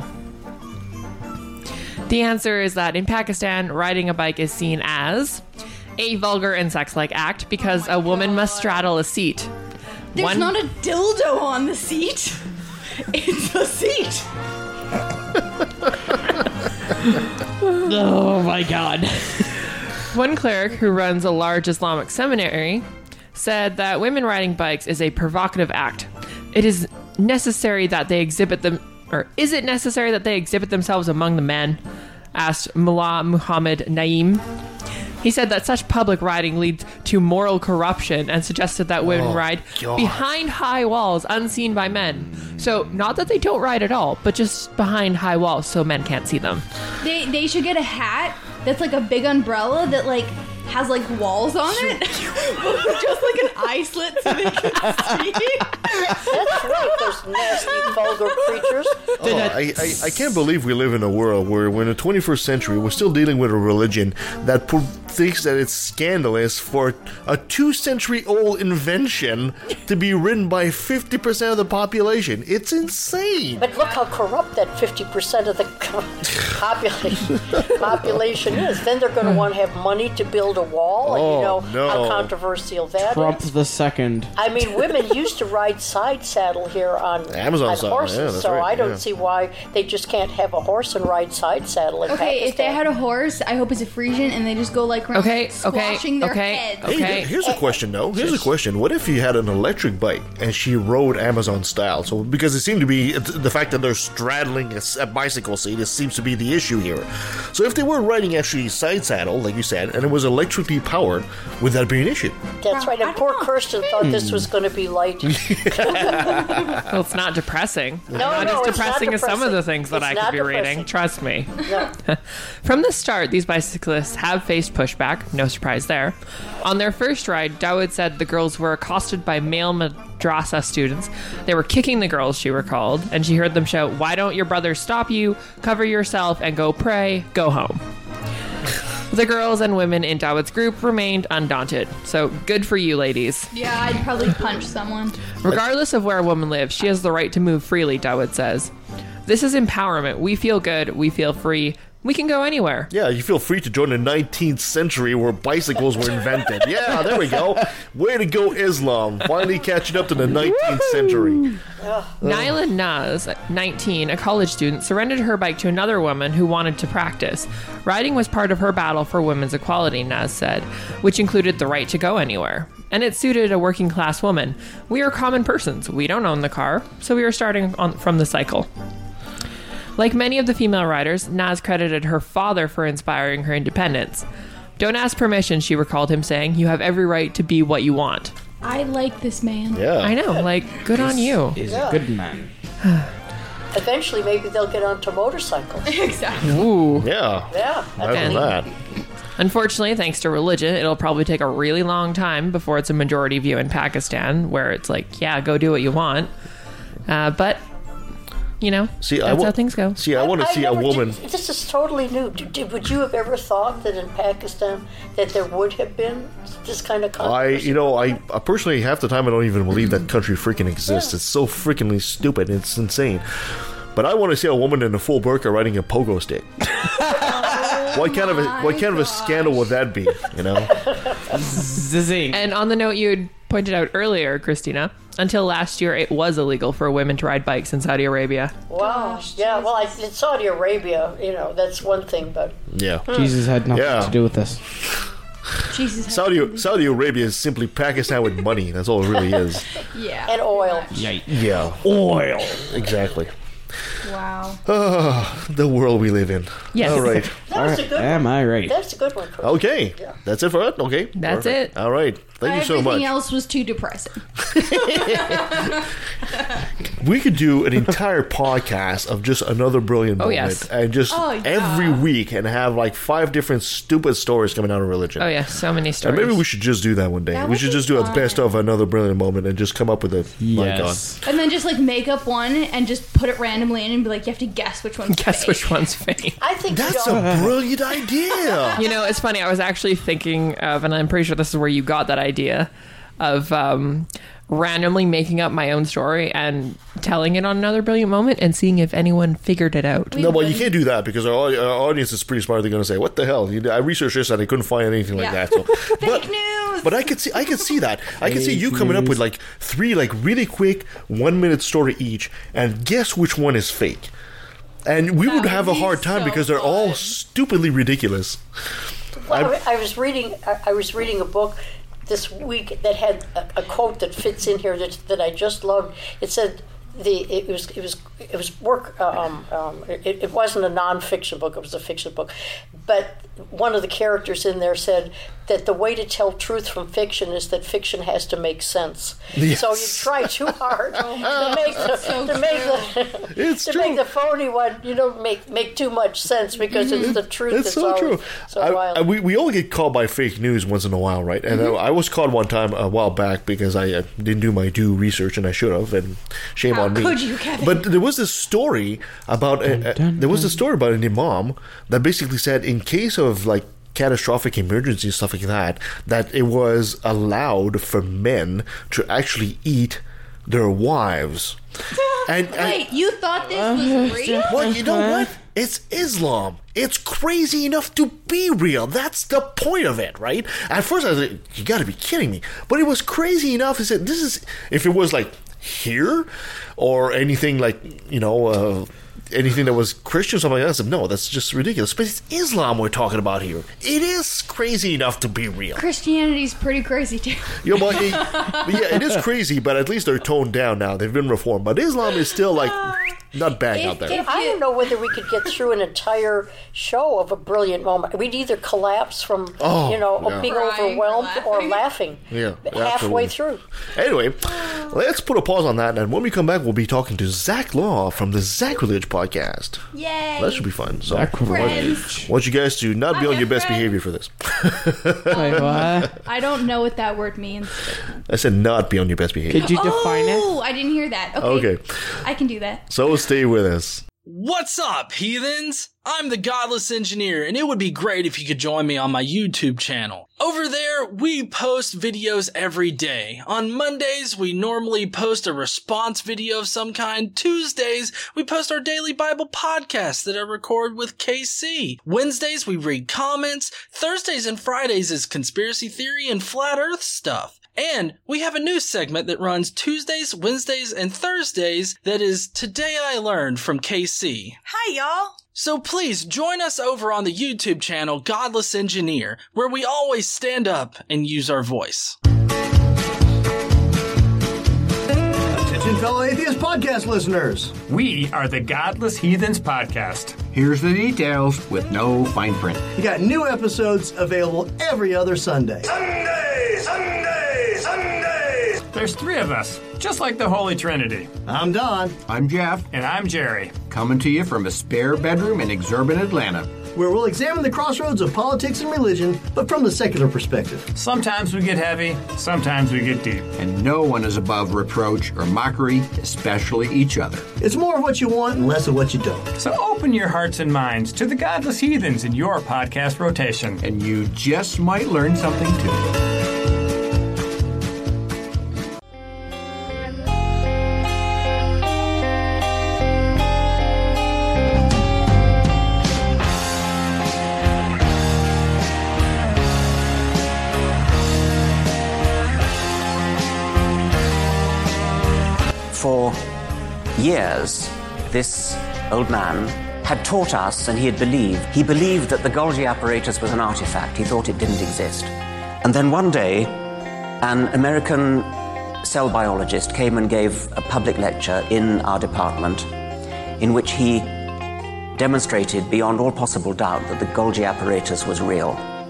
The answer is that in Pakistan, riding a bike is seen as a vulgar and sex-like act because a woman must straddle a seat.
There's not a dildo on the seat. It's a seat.
Oh my god.
One cleric who runs a large Islamic seminary said that women riding bikes is a provocative act. Is it necessary that they exhibit themselves among the men? Asked Mullah Muhammad Naeem. He said that such public riding leads to moral corruption and suggested that women ride behind high walls unseen by men. So, not that they don't ride at all, but just behind high walls so men can't see them.
They should get a hat that's like a big umbrella that like has like walls on it. Just like an eye slit so they can see.
That's right, those nasty, vulgar creatures.
I can't believe we live in a world where in the 21st century we're still dealing with a religion that thinks that it's scandalous for a 2-century-old invention to be ridden by 50% of the population. It's insane.
But look how corrupt that 50% of the population is. Then they're going to want to have money to build a wall, and you know how controversial that
Trump
is.
the second.
I mean, women used to ride side saddle here on
Amazon saddle,
horses,
yeah, that's
so
right,
I don't see why they just can't have a horse and ride side saddle in
Okay,
Pakistan.
if they had a horse, I hope it's a Frisian, and they just go like around squashing their heads.
Hey, here's a question, though. Here's a question. What if you had an electric bike and she rode Amazon style? So, because it seemed to be the fact that they're straddling a bicycle seat, it seems to be the issue here. So, if they were riding actually side saddle, like you said, and it was electrically powered, would that be an issue?
That's right. And poor Kirsten thought this was going to be light.
Well, it's not depressing. Not as depressing as some of the things that I could be reading. Trust me.
No.
From the start, these bicyclists have faced pushback. No surprise there. On their first ride, Dawood said the girls were accosted by male madrasa students. They were kicking the girls, she recalled, and she heard them shout, "Why don't your brothers stop you? Cover yourself and go pray. Go home." The girls and women in Dawood's group remained undaunted. So good for you, ladies.
Yeah, I'd probably punch someone.
Regardless of where a woman lives, she has the right to move freely, Dawood says. This is empowerment. We feel good. We feel free. We can go anywhere.
Yeah, you feel free to join the 19th century where bicycles were invented. Yeah, there we go. Way to go, Islam. Finally catching up to the 19th century.
Nyla Naz, 19, a college student, surrendered her bike to another woman who wanted to practice. Riding was part of her battle for women's equality, Naz said, which included the right to go anywhere. And it suited a working class woman. We are common persons. We don't own the car, so we are starting from the cycle. Like many of the female riders, Naz credited her father for inspiring her independence. "Don't ask permission," she recalled him saying. "You have every right to be what you want."
I like this man.
Yeah.
I know, like, good on you.
Is a good man.
Eventually, maybe they'll get onto motorcycles.
Exactly.
Ooh.
Yeah.
Yeah.
Imagine that.
Unfortunately, thanks to religion, it'll probably take a really long time before it's a majority view in Pakistan, where it's like, yeah, go do what you want. But, you know, that's how things go.
See, I want to see a woman.
This is totally new. Would you have ever thought that in Pakistan that there would have been this kind of controversy?
I personally, half the time I don't even believe that country freaking exists.
Yeah.
It's so freakingly stupid. It's insane. But I want to see a woman in a full burqa riding a pogo stick. What kind of a scandal would that be? You know.
Zing.
And on the note you had pointed out earlier, Christina, until last year it was illegal for women to ride bikes in Saudi Arabia.
Wow. Yeah. Well, in Saudi Arabia, that's one thing, but
Yeah.
Jesus had nothing to do with this.
Jesus.
Saudi Arabia is simply Pakistan with money. That's all it really is.
Yeah.
and oil.
Yeah. Oil. Exactly.
Wow. Wow.
The world we live in.
Yes.
All right.
That's a good
Am
one.
I right?
That's a good one, Chris.
Okay.
Yeah.
That's it for it? Okay.
That's
Perfect.
it.
All right. Thank you so much.
Everything else was too depressing.
We could do an entire podcast of just another brilliant moment.
yes.
And just
Oh, yeah.
every week and have like 5 different stupid stories coming out of religion.
Oh yeah, so many
And
stories.
maybe we should just do that one day.
That
We
would
should
be
just do a
fun.
best of another brilliant moment and just come up with a my God.
Yes.
And then just like make up one and just put it randomly in and be like, you have to guess which one's
Guess
fake.
which one's fake.
I think
That's
you don't.
a brilliant idea.
You know, it's funny. I was actually thinking of, and I'm pretty sure this is where you got that idea of randomly making up my own story and telling it on Another Brilliant Moment and seeing if anyone figured it out.
No, well, you can't do that because our audience is pretty smart. They're going to say, "What the hell?" I researched this and I couldn't find anything like
Yeah.
that. So,
Fake news.
But I could see that. I could see you coming up with like 3 like really quick 1-minute story each, and guess which one is fake. And we would
That
have a
would be
hard time
so
because they're all
fun.
stupidly ridiculous.
Well, I was reading a book this week that had a quote that fits in here that I just loved. It said it was work. It wasn't a nonfiction book; it was a fiction book. But one of the characters in there said that the way to tell truth from fiction is that fiction has to make sense.
Yes.
So you try too hard to
It's true.
make the phony one. You don't make too much sense because it's the truth.
It's so
always
true.
So wild.
We all get caught by fake news once in a while, right? And I was caught one time a while back because I didn't do my due research, and I should have. And shame
How
on me.
could you, Kevin?
But there was this story about an imam that basically said in case of like catastrophic emergency stuff like that it was allowed for men to actually eat their wives.
Wait, you thought this was real?
Well, you know what? It's Islam. It's crazy enough to be real. That's the point of it, right? At first I was like, you gotta be kidding me. But it was crazy enough. I said, this is, if it was like here or anything like, anything that was Christian or something like that, I said, no, that's just ridiculous. But it's Islam we're talking about here. It is crazy enough to be real.
Christianity's pretty crazy too.
Yeah, but it is crazy, but at least they're toned down now. They've been reformed. But Islam is still like not bang out there.
I don't know whether we could get through an entire show of a brilliant moment. We'd either collapse from, being
Crying or
overwhelmed or laughing
Yeah,
halfway
absolutely.
through.
Anyway, let's put a pause on that, and when we come back, we'll be talking to Zach Law from the Sacrilege podcast.
Yay.
That should be fun. So,
Friends.
I want you guys to not be
I
on your
have
best
friends.
behavior for this.
Wait, what?
I don't know what that word means.
I said not be on your best behavior.
Could you define it?
Oh, I didn't hear that. Okay.
Okay,
I can do that.
so stay with us.
What's up, heathens? I'm the Godless Engineer, and it would be great if you could join me on my YouTube channel. Over there, we post videos every day. On Mondays, we normally post a response video of some kind. Tuesdays, we post our daily Bible podcast that I record with KC. Wednesdays, we read comments. Thursdays and Fridays is conspiracy theory and flat earth stuff. And we have a new segment that runs Tuesdays, Wednesdays, and Thursdays that is Today I Learned from KC.
Hi, y'all.
So please join us over on the YouTube channel Godless Engineer, where we always stand up and use our voice.
Attention, fellow atheist podcast listeners.
We are the Godless Heathens Podcast.
Here's the details with no fine print. You got new episodes available every other Sunday.
Sunday, Sunday, Sunday. There's 3 of us, just like the Holy Trinity.
I'm Don.
I'm Jeff.
And I'm Jerry.
Coming to you from a spare bedroom in exurban Atlanta,
where we'll examine the crossroads of politics and religion, but from the secular perspective.
Sometimes we get heavy, sometimes we get deep.
And no one is above reproach or mockery, especially each other.
It's more of what you want and less of what you don't.
So open your hearts and minds to the Godless Heathens in your podcast rotation.
And you just might learn something too.
For years, this old man had taught us, and he believed that the Golgi apparatus was an artifact. He thought it didn't exist. And then one day, an American cell biologist came and gave a public lecture in our department, in which he demonstrated beyond all possible doubt that the Golgi apparatus was real.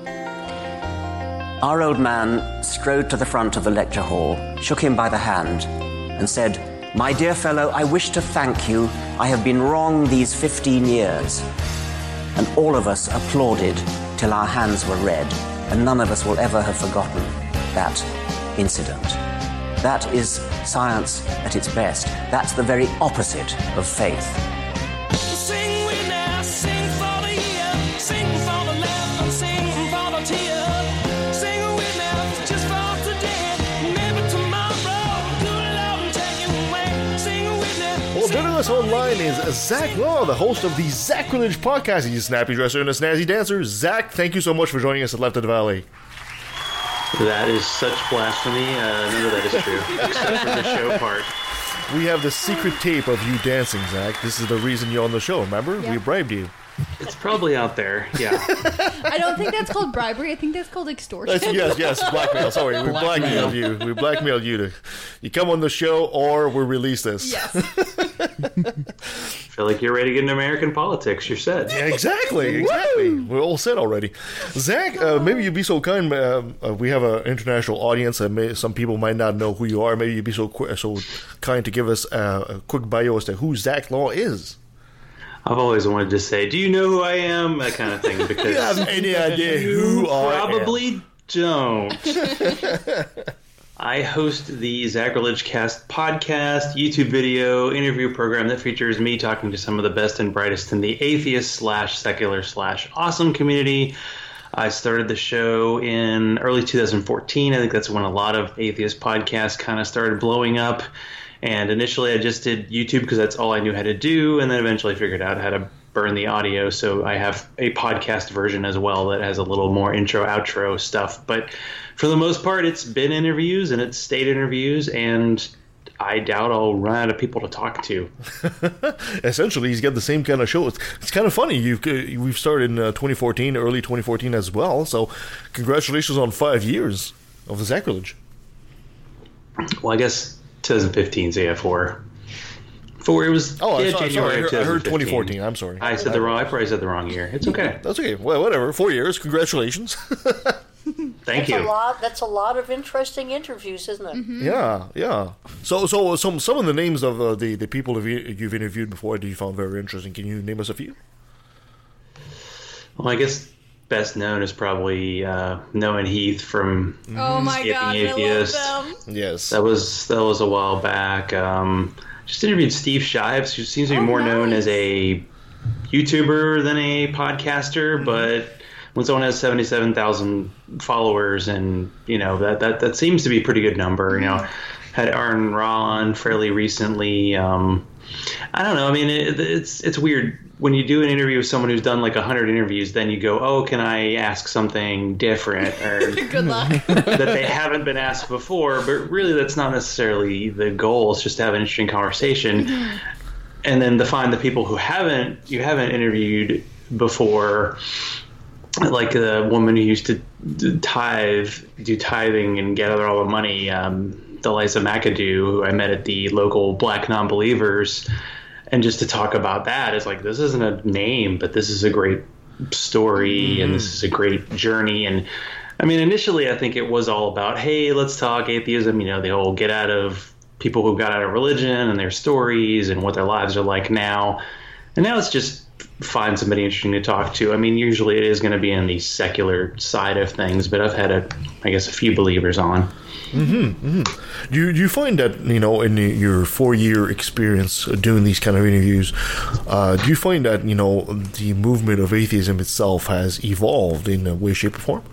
Our old man strode to the front of the lecture hall, shook him by the hand, and said, "My dear fellow, I wish to thank you. I have been wrong these 15 years." And all of us applauded till our hands were red, and none of us will ever have forgotten that incident. That is science at its best. That's the very opposite of faith.
Sing with now, sing for the year, sing for the laugh, and sing for the tear. Sing with now, just for today, maybe tomorrow, good Lord take you away. Sing with now.
Well, joining us online is Zach Law, the host of the Zacrilege podcast. He's a snappy dresser and a snazzy dancer. Zach, thank you so much for joining us at Left of the Valley.
That is such blasphemy. None of that is true, except for the show part.
We have the secret tape of you dancing, Zach. This is the reason you're on the show, remember?
Yeah.
We bribed you.
It's probably out there, yeah.
I don't think that's called bribery. I think that's called extortion.
Yes, blackmail. Sorry, we blackmailed you. We blackmailed you to you come on the show or we release this.
Yes.
Feel like you're ready to get into American politics. You're set.
Yeah, exactly. We're all set already. Zach, maybe you'd be so kind. We have an international audience, and some people might not know who you are. Maybe you'd be so kind to give us a quick bio as to who Zach Law is.
I've always wanted to say, "Do you know who I am?" That kind of thing. Because
you have any idea who I am?
Probably don't. I host the Zacrilege Cast podcast, YouTube video, interview program that features me talking to some of the best and brightest in the atheist/secular/awesome community. I started the show in early 2014. I think that's when a lot of atheist podcasts kind of started blowing up. And initially I just did YouTube because that's all I knew how to do, and then eventually figured out how to burn the audio. So I have a podcast version as well that has a little more intro, outro stuff. But for the most part, it's been interviews and it's stayed interviews, and I doubt I'll run out of people to talk to.
Essentially, he's got the same kind of show. It's kind of funny. We've started in 2014, early 2014 as well. So congratulations on 5 years of the Zacrilege.
Well, I guess 2015, so yeah, 4. It was January.
I heard 2014. I'm sorry.
I probably said the wrong year. It's okay.
That's okay. Well, whatever. 4 years. Congratulations.
Thank you.
That's a lot of interesting interviews, isn't it?
Mm-hmm.
Yeah. So some of the names of the people you've interviewed before that you found very interesting. Can you name us a few?
Well, I guess best known is probably Noah and Heath from
Oh my
Escaping
God,
Atheist.
I love them.
Yes,
that was a while back. Just interviewed Steve Shives, who seems to be more known as a YouTuber than a podcaster, but when someone has 77,000 followers, and that seems to be a pretty good number. Had Aaron Ra on fairly recently. I don't know. I mean, it's weird when you do an interview with someone who's done like 100 interviews. Then you go, "Oh, can I ask something different?" Or
good luck
that they haven't been asked before. But really, that's not necessarily the goal. It's just to have an interesting conversation, and then to find the people who you haven't interviewed before. Like the woman who used to do tithing and gather all the money, Delisa McAdoo, who I met at the local Black Non-Believers, and just to talk about that is like, this isn't a name, but this is a great story, and this is a great journey. And I mean, initially, I think it was all about, hey, let's talk atheism, the whole get out of people who got out of religion and their stories and what their lives are like now. And now it's just find somebody interesting to talk to. I mean, usually it is going to be in the secular side of things, but I've had a few believers on.
Do you find that, in your 4-year experience doing these kind of interviews, do you find that, the movement of atheism itself has evolved in a way, shape, or form?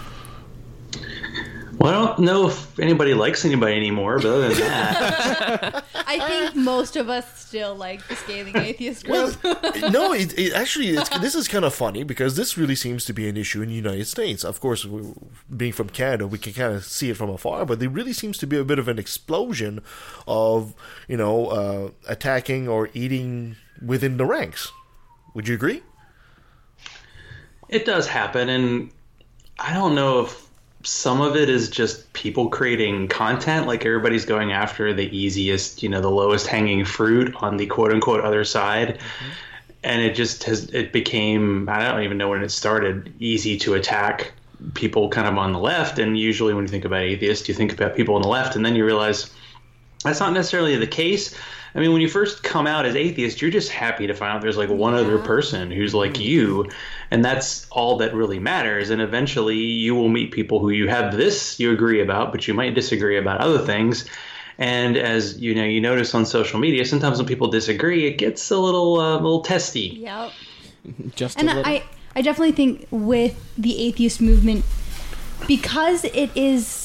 Well, I don't know if anybody likes anybody anymore, but other than that...
I think most of us still like the Scathing Atheist group.
No, this is kind of funny because this really seems to be an issue in the United States. Of course, being from Canada, we can kind of see it from afar, but there really seems to be a bit of an explosion of, attacking or eating within the ranks. Would you agree?
It does happen, and I don't know if some of it is just people creating content. Like everybody's going after the easiest, the lowest hanging fruit on the quote unquote other side. Mm-hmm. And it became, I don't even know when it started, easy to attack people kind of on the left. And usually when you think about atheists, you think about people on the left, and then you realize that's not necessarily the case. I mean, when you first come out as atheist, you're just happy to find out there's like one other person who's like you, and that's all that really matters. And eventually you will meet people who you agree about, but you might disagree about other things. And as you notice on social media, sometimes when people disagree, it gets a little testy.
Yep.
Just
and
a little.
I definitely think with the atheist movement, because it is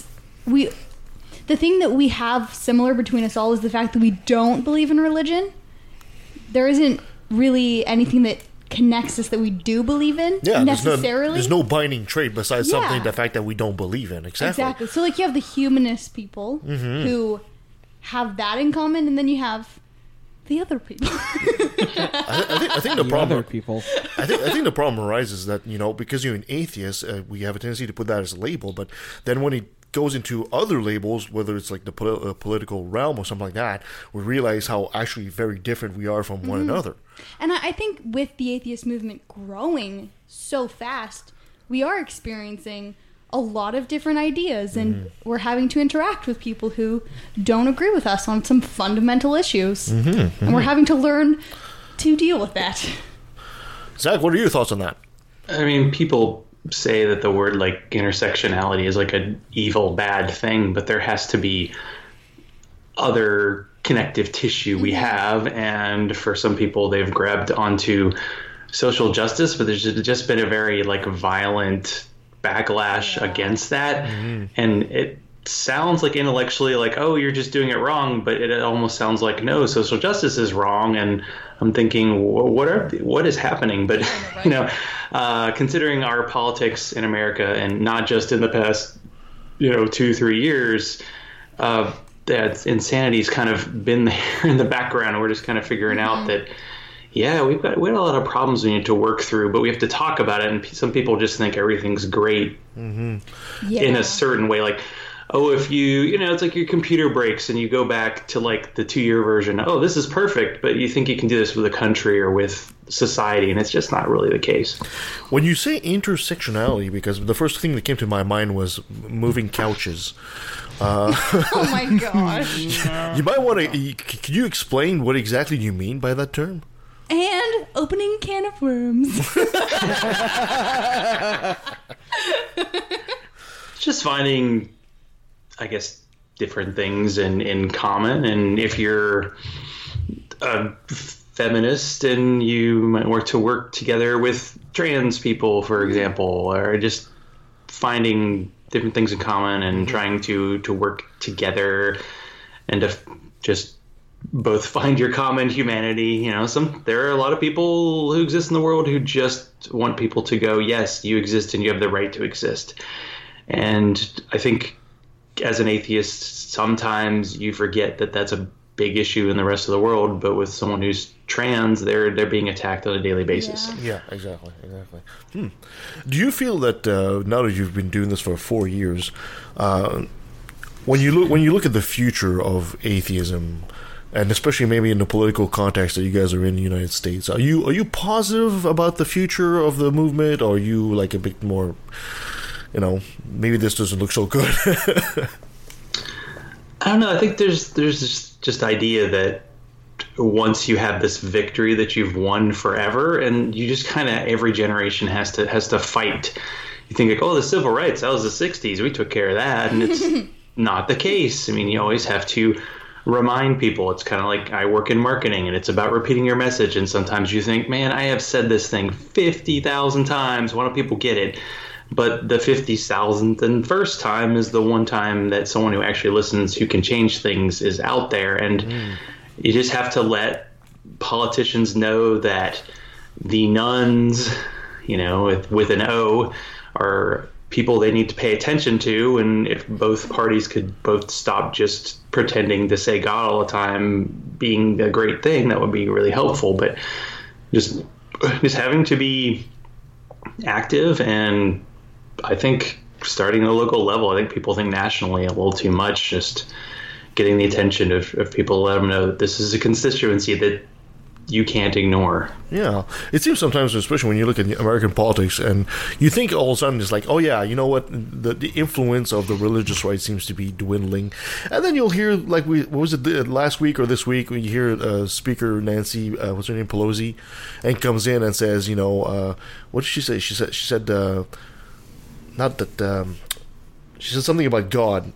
the thing that we have similar between us all is the fact that we don't believe in religion. There isn't really anything that connects us that we do believe in necessarily.
There's no binding trait besides the fact that we don't believe in. Exactly.
So like you have the humanist people who have that in common, and then you have the other people.
I think the problem. I think the problem arises that because you're an atheist, we have a tendency to put that as a label. But then when it goes into other labels, whether it's like the political realm or something like that, we realize how actually very different we are from one another.
And I think with the atheist movement growing so fast, we are experiencing a lot of different ideas, and we're having to interact with people who don't agree with us on some fundamental issues. And we're having to learn to deal with that.
Zach, what are your thoughts on that?
I mean, people say that the word like intersectionality is like an evil, bad thing, but there has to be other connective tissue we have. And for some people, they've grabbed onto social justice, but there's just been a very like violent backlash against that. And it sounds like intellectually like, oh, you're just doing it wrong, but it almost sounds like, no, social justice is wrong. And I'm thinking, what is happening? But considering our politics in America, and not just in the past 2-3 years, that insanity's kind of been there in the background. We're just kind of figuring out that we had a lot of problems we need to work through, but we have to talk about it. And some people just think everything's great in a certain way. Like, oh, if it's like your computer breaks and you go back to like the 2-year version. Oh, this is perfect, but you think you can do this with a country or with society, and it's just not really the case.
When you say intersectionality, because the first thing that came to my mind was moving couches.
Oh my gosh.
You might want to. Can you explain what exactly you mean by that term?
And opening a can of worms.
Just finding, I guess, different things in common. And if you're a feminist and you might work together with trans people, for example, or just finding different things in common and trying to work together and to just both find your common humanity. There are a lot of people who exist in the world who just want people to go, yes, you exist and you have the right to exist. And I think as an atheist, sometimes you forget that that's a big issue in the rest of the world, but with someone who's trans, they're being attacked on a daily basis.
Yeah, exactly. Do you feel that now that you've been doing this for 4 years, when you look at the future of atheism, and especially maybe in the political context that you guys are in the United States, are you positive about the future of the movement, or are you like a bit more, maybe this doesn't look so good?
I don't know. I think there's just idea that once you have this victory that you've won forever, and you just kind of every generation has to fight. You think like, oh, the civil rights, that was the 60s, we took care of that, and it's not the case. I mean, you always have to remind people. It's kind of like I work in marketing, and it's about repeating your message. And sometimes you think, man, I have said this thing 50,000 times. Why don't people get it? But the 50,000th and first time is the one time that someone who actually listens, who can change things, is out there. And you just have to let politicians know that the nuns, with an O, are people they need to pay attention to. And if both parties could both stop just pretending to say God all the time being a great thing, that would be really helpful. But just having to be active, and I think starting at a local level. I think people think nationally a little too much, just getting the attention of people, let them know that this is a constituency that you can't ignore.
Yeah. It seems sometimes, especially when you look at American politics, and you think all of a sudden it's like, oh yeah, you know what, the influence of the religious right seems to be dwindling. And then you'll hear, like, what was it, last week or this week, when you hear Speaker Nancy, what's her name, Pelosi, and comes in and says, you know, what did she say? She said, not that, she said something about God.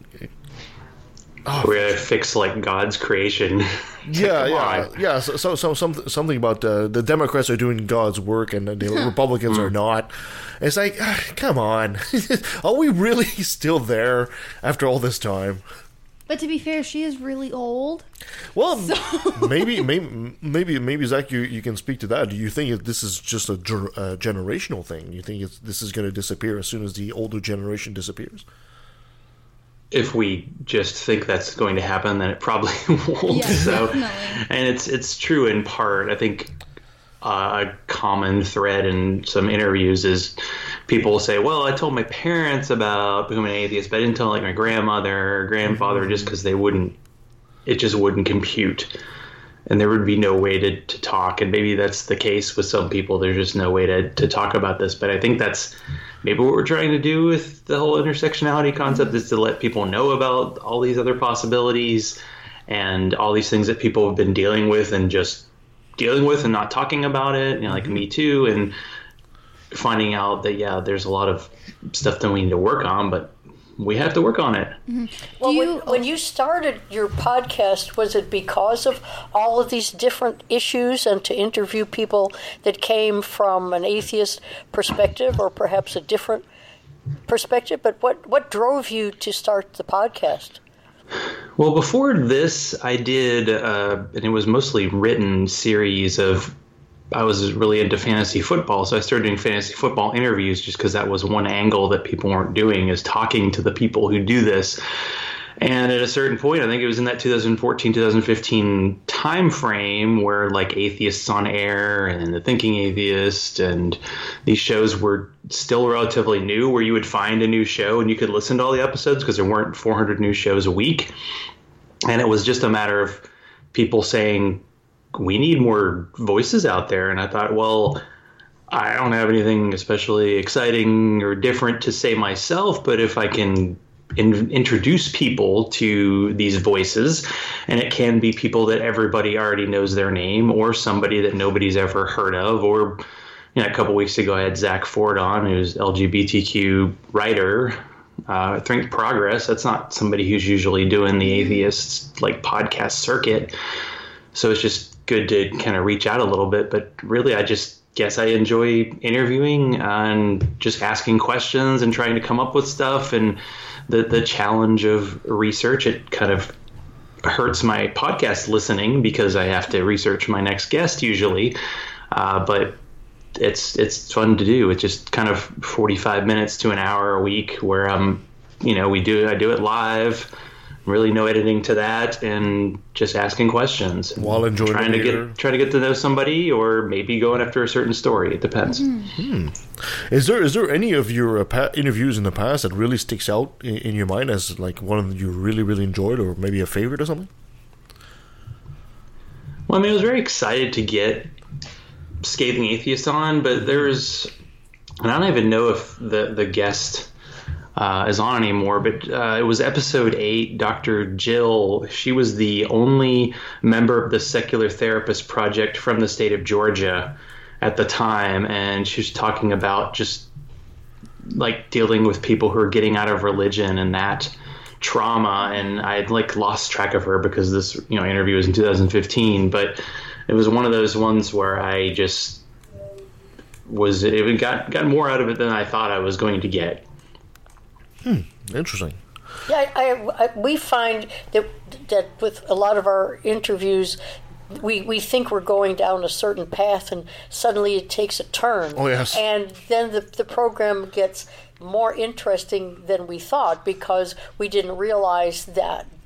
Oh, we're gonna fix like God's creation.
Yeah. So something about the Democrats are doing God's work and the Republicans are not. It's like, come on, are we really still there after all this time?
But to be fair, she is really old.
Well, maybe Zach, you can speak to that. Do you think this is just a generational thing? Do you think this is going to disappear as soon as the older generation disappears?
If we just think that's going to happen, then it probably won't.
Yeah,
so,
definitely.
And it's true in part. I think a common thread in some interviews is people say, "Well, I told my parents about becoming an atheist, but I didn't tell like my grandmother or grandfather just because it just wouldn't compute." And there would be no way to talk. And maybe that's the case with some people. There's just no way to talk about this. But I think that's maybe what we're trying to do with the whole intersectionality concept, is to let people know about all these other possibilities and all these things that people have been dealing with and not talking about it, you know, like Me Too, and finding out that, yeah, there's a lot of stuff that we need to work on, but we have to work on it.
Mm-hmm. Well, when you started your podcast, was it because of all of these different issues and to interview people that came from an atheist perspective or perhaps a different perspective? But what drove you to start the podcast?
Well, before this, I did, and it was mostly written series of, I was really into fantasy football, so I started doing fantasy football interviews just because that was one angle that people weren't doing, is talking to the people who do this. And at a certain point, I think it was in that 2014, 2015 time frame where like Atheists on Air and The Thinking Atheist and these shows were still relatively new, where you would find a new show and you could listen to all the episodes because there weren't 400 new shows a week. And it was just a matter of people saying, we need more voices out there. And I thought, well, I don't have anything especially exciting or different to say myself, but if I can introduce people to these voices, and it can be people that everybody already knows their name or somebody that nobody's ever heard of, or, you know, a couple weeks ago I had Zach Ford on, who's LGBTQ writer. Think Progress, that's not somebody who's usually doing the atheist like podcast circuit. So it's just good to kind of reach out a little bit. But really, I just guess I enjoy interviewing and just asking questions and trying to come up with stuff. And the challenge of research, it kind of hurts my podcast listening because I have to research my next guest usually. But it's fun to do. It's just kind of 45 minutes to an hour a week where I do it live. Really no editing to that, and just asking questions
while enjoying
trying to get to know somebody, or maybe going after a certain story. It depends.
Mm-hmm. Is there any of your interviews in the past that really sticks out in your mind as like one that you really enjoyed, or maybe a favorite or something?
Well, I mean, I was very excited to get Scathing Atheist on, but and I don't even know if the guest is on anymore, but it was episode 8. Dr. Jill, she was the only member of the Secular Therapist Project from the state of Georgia at the time, and she was talking about just like dealing with people who are getting out of religion and that trauma. And I had like lost track of her because this interview was in 2015, but it was one of those ones where I just got more out of it than I thought I was going to get.
Interesting.
Yeah, we find that with a lot of our interviews, we think we're going down a certain path, and suddenly it takes a turn.
Oh, yes.
And then the program gets more interesting than we thought, because we didn't realize that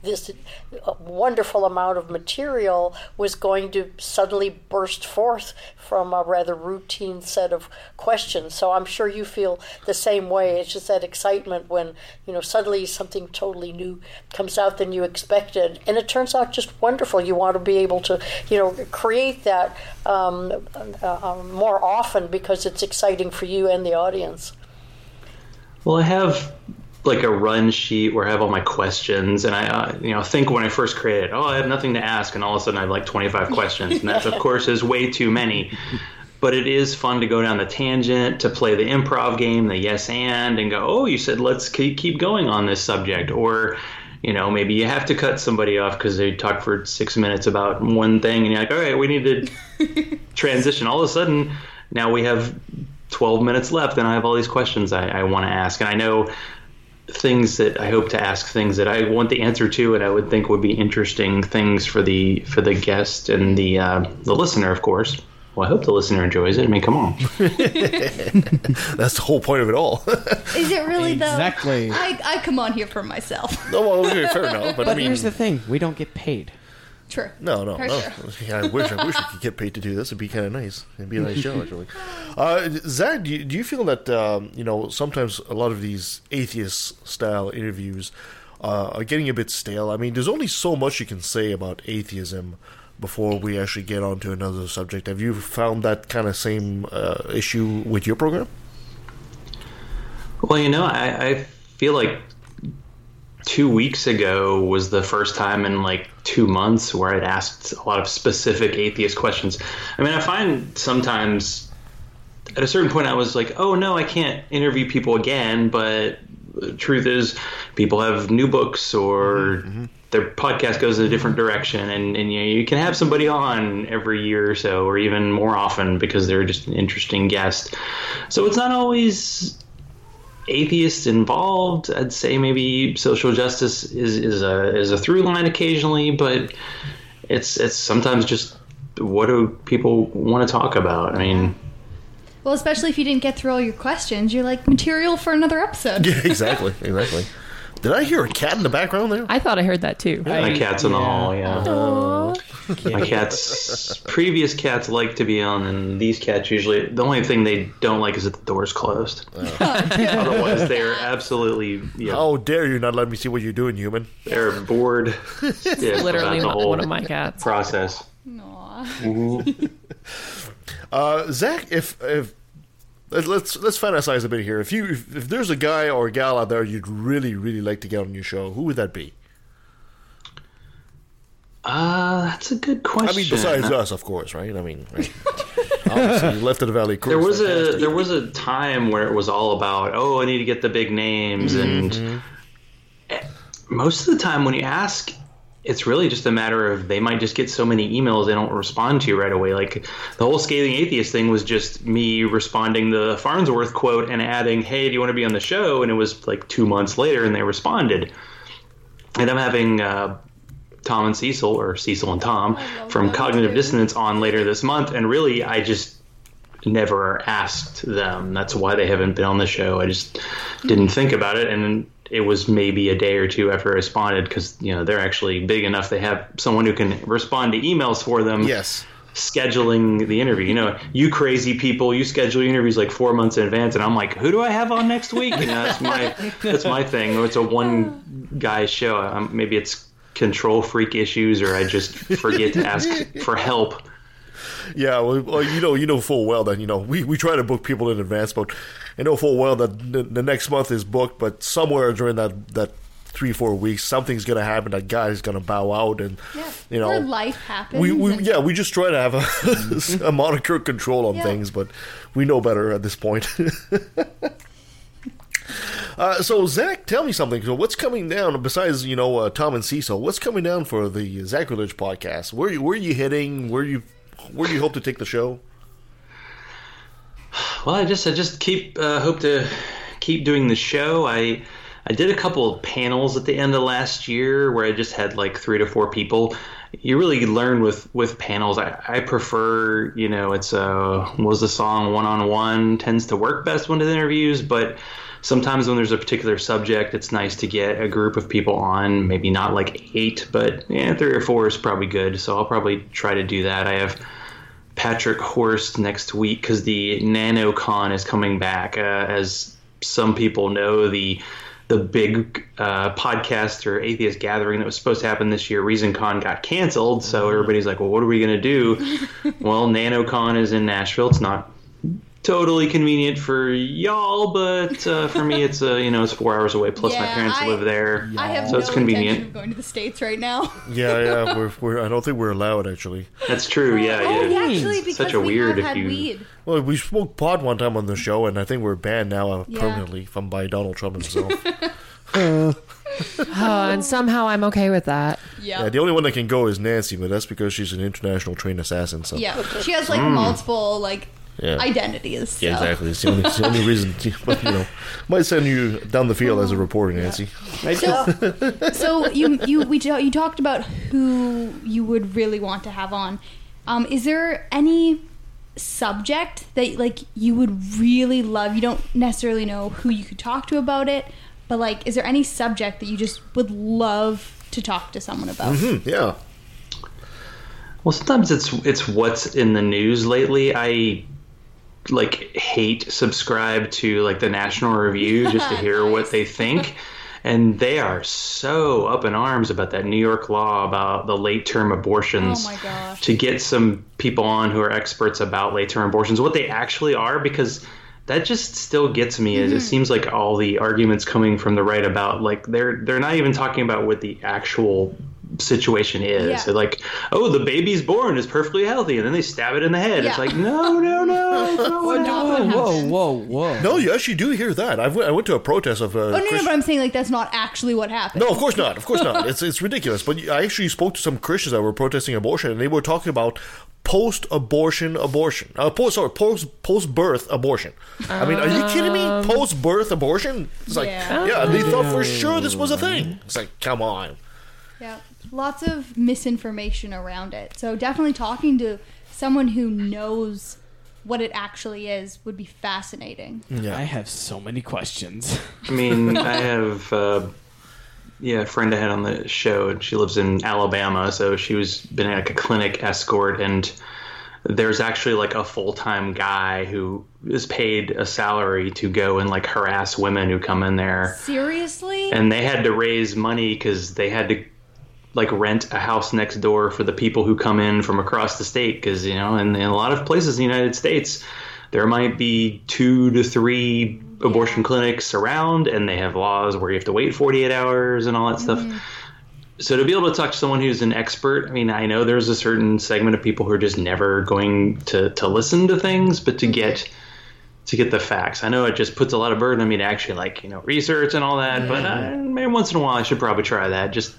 this wonderful amount of material was going to suddenly burst forth from a rather routine set of questions. So I'm sure you feel the same way. It's just that excitement when, suddenly something totally new comes out than you expected. And it turns out just wonderful. You want to be able to, create that more often because it's exciting for you and the audience.
Well, I have like a run sheet where I have all my questions, and I think when I first created it, I have nothing to ask, and all of a sudden I have like 25 questions, and that of course is way too many. But it is fun to go down the tangent, to play the improv game, the yes and go, oh, you said let's keep going on this subject, or maybe you have to cut somebody off because they talked for 6 minutes about one thing, and you're like, all right, we need to transition. All of a sudden, now we have 12 minutes left, and I have all these questions I want to ask, and I know things that I hope to ask, things that I want the answer to, and I would think would be interesting things for the guest and the listener, of course. Well, I hope the listener enjoys it. I mean, come on.
That's the whole point of it all.
Is it really
Exactly.
though? I come on here for myself.
No, well, okay, fair enough. But I mean,
here's the thing: we don't get paid.
True.
No.
For sure.
Yeah, I wish we could get paid to do this. It'd be kind of nice. It'd be a nice show, actually. Zach, do you feel that sometimes a lot of these atheist-style interviews are getting a bit stale? I mean, there's only so much you can say about atheism before we actually get on to another subject. Have you found that kind of same issue with your program?
Well, I feel like 2 weeks ago was the first time in like 2 months where I'd asked a lot of specific atheist questions. I mean, I find sometimes at a certain point I was like, oh no, I can't interview people again, but the truth is people have new books or their podcast goes in a different direction, and you can have somebody on every year or so, or even more often, because they're just an interesting guest. So it's not always atheists involved. I'd say maybe social justice is a through line occasionally, but it's sometimes just what do people want to talk about? I mean,
well, especially if you didn't get through all your questions, you're like material for another episode.
Yeah, exactly. Did I hear a cat in the background there?
I thought I heard that too.
My cat's in the hall, yeah. My previous cats like to be on, and these cats usually, the only thing they don't like is that the door's closed. Otherwise, they're absolutely...
How dare you not let me see what you're doing, human?
They're bored.
Literally one of my cats.
Process.
Aww.
Zach, if let's fantasize a bit here. If there's a guy or a gal out there you'd really, really like to get on your show, who would that be?
That's a good question.
I mean, besides us, of course, right? I mean, right. Obviously, Left of the Valley Crew.
There was a time where it was all about, I need to get the big names, and most of the time when you ask, it's really just a matter of they might just get so many emails they don't respond to you right away. Like the whole Scathing Atheist thing was just me responding the Farnsworth quote and adding, hey, do you want to be on the show? And it was like 2 months later and they responded. And I'm having Tom and Cecil, or Cecil and Tom, from Cognitive Dissonance on later this month. And really, I just never asked them. That's why they haven't been on the show. I just didn't think about it. And it was maybe a day or two after I responded, because they're actually big enough. They have someone who can respond to emails for them.
Yes.
Scheduling the interview. You crazy people, you schedule interviews like 4 months in advance, and I'm like, who do I have on next week? That's my thing. It's a one guy show. Maybe it's control freak issues, or I just forget to ask for help.
Yeah, well, you know full well that we try to book people in advance, but I know full well that the next month is booked, but somewhere during that 3-4 weeks, something's going to happen. That guy's going to bow out, and
or life happens.
We just try to have a moniker control on things, but we know better at this point. So Zach, tell me something. So what's coming down besides Tom and Cecil? What's coming down for the Zacrilege podcast? Where are you heading? Where do you hope to take the show?
Well, I just hope to keep doing the show. I did a couple of panels at the end of last year where I just had like 3 to 4 people. You really learn with panels. I prefer, it's was the song one-on-one tends to work best when it interviews, but sometimes when there's a particular subject, it's nice to get a group of people on, maybe not like 8, but 3 or 4 is probably good. So I'll probably try to do that. I have Patrick Horst next week because the NanoCon is coming back. As some people know, the big podcast or atheist gathering that was supposed to happen this year, ReasonCon, got canceled. So everybody's like, well, what are we going to do? Well, NanoCon is in Nashville. It's not totally convenient for y'all, but for me, it's it's 4 hours away. Plus, my parents live there,
I have
so
no
it's convenient.
intention of going to the States right now.
Yeah. We're I don't think we're allowed actually.
That's true. Yeah.
Actually, because
such a
we
weird
have
if
had
you.
weed.
Well, we smoked pot one time on the show, and I think we're banned now
Yeah.
permanently by Donald Trump himself.
And somehow I'm okay with that.
Yeah, the only one that can go is Nancy, but that's because she's an international trained assassin. So
Yeah, she has like multiple
Yeah.
identities.
Yeah,
so.
exactly. It's the only reason. But might send you down the field as a reporter, Nancy.
So you talked about who you would really want to have on. Is there any subject that you would really love? You don't necessarily know who you could talk to about it, but is there any subject that you just would love to talk to someone about?
Mm-hmm, yeah.
Well, sometimes it's what's in the news lately. I hate subscribe to the National Review just to hear what they think. And they are so up in arms about that New York law about the late-term abortions.
Oh my gosh.
To get some people on who are experts about late-term abortions, what they actually are, because that just still gets me. It seems like all the arguments coming from the right about they're not even talking about what the actual situation is.
Yeah.
They're like, oh, the baby's born is perfectly healthy, and then they stab it in the head.
Yeah.
It's like, no, that's not what happened.
Whoa.
No, you actually do hear that. I went to a protest of.
No, but I'm saying that's not actually what happened.
No, of course not. Of course not. It's ridiculous. But I actually spoke to some Christians that were protesting abortion, and they were talking about post-birth abortion. I mean, are you kidding me? Post-birth abortion? It's like, yeah, they thought for sure this was a thing. It's like, come on.
Yeah, lots of misinformation around it. So definitely talking to someone who knows what it actually is would be fascinating.
Yeah. I have so many questions.
I mean, I have a friend I had on the show, and she lives in Alabama, so she was been a clinic escort, and there's actually a full-time guy who is paid a salary to go and harass women who come in there.
Seriously?
And they had to raise money because they had to rent a house next door for the people who come in from across the state, because in a lot of places in the United States there might be 2 to 3 abortion clinics around, and they have laws where you have to wait 48 hours and all that stuff. So to be able to talk to someone who's an expert, I mean, I know there's a certain segment of people who are just never going to listen to things, but to get the facts. I know it just puts a lot of burden on me to actually research and all that, but maybe once in a while I should probably try that. Just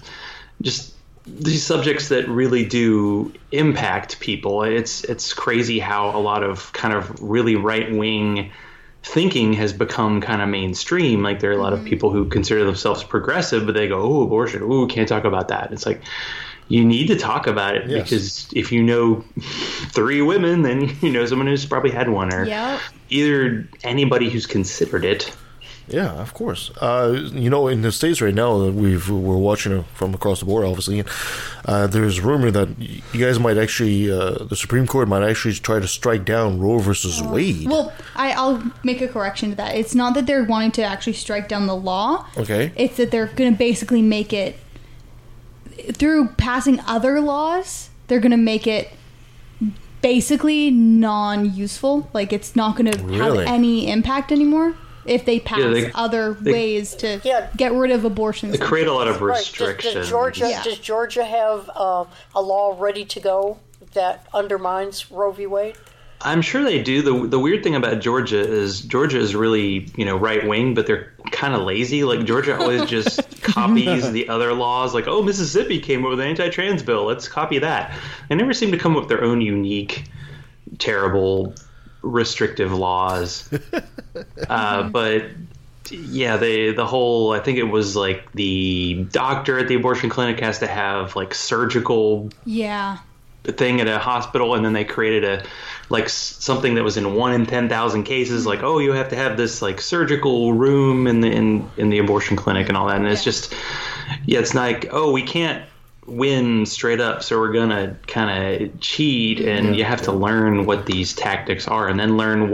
these subjects that really do impact people. It's crazy how a lot of kind of really right-wing thinking has become kind of mainstream. There are a lot of people who consider themselves progressive, but they go, oh, abortion, oh, can't talk about that. It's like, you need to talk about it, because if you know 3 women, then you know someone who's probably had one, or either anybody who's considered it.
Yeah, of course. In the States right now, we're watching from across the board, obviously. There's rumor that you guys might actually, the Supreme Court might actually try to strike down Roe versus Wade.
Well, I'll make a correction to that. It's not that they're wanting to actually strike down the law.
Okay.
It's that they're going to basically make it, through passing other laws, they're going to make it basically non-useful. It's not going to have any impact anymore if they pass other ways to get rid of abortions.
They create a lot of restrictions.
Does Georgia have a law ready to go that undermines Roe v. Wade?
I'm sure they do. The weird thing about Georgia is really, right wing, but they're kind of lazy. Georgia always just copies the other laws. Oh, Mississippi came up with an anti-trans bill. Let's copy that. They never seem to come up with their own unique, terrible, restrictive laws. But yeah, the whole, I think it was the doctor at the abortion clinic has to have surgical thing at a hospital, and then they created something that was in 1 in 10,000 cases, like, oh, you have to have this like surgical room in the abortion clinic and all that. And it's just, it's like, oh, we can't win straight up, so we're gonna kind of cheat, and you have to learn what these tactics are, and then learn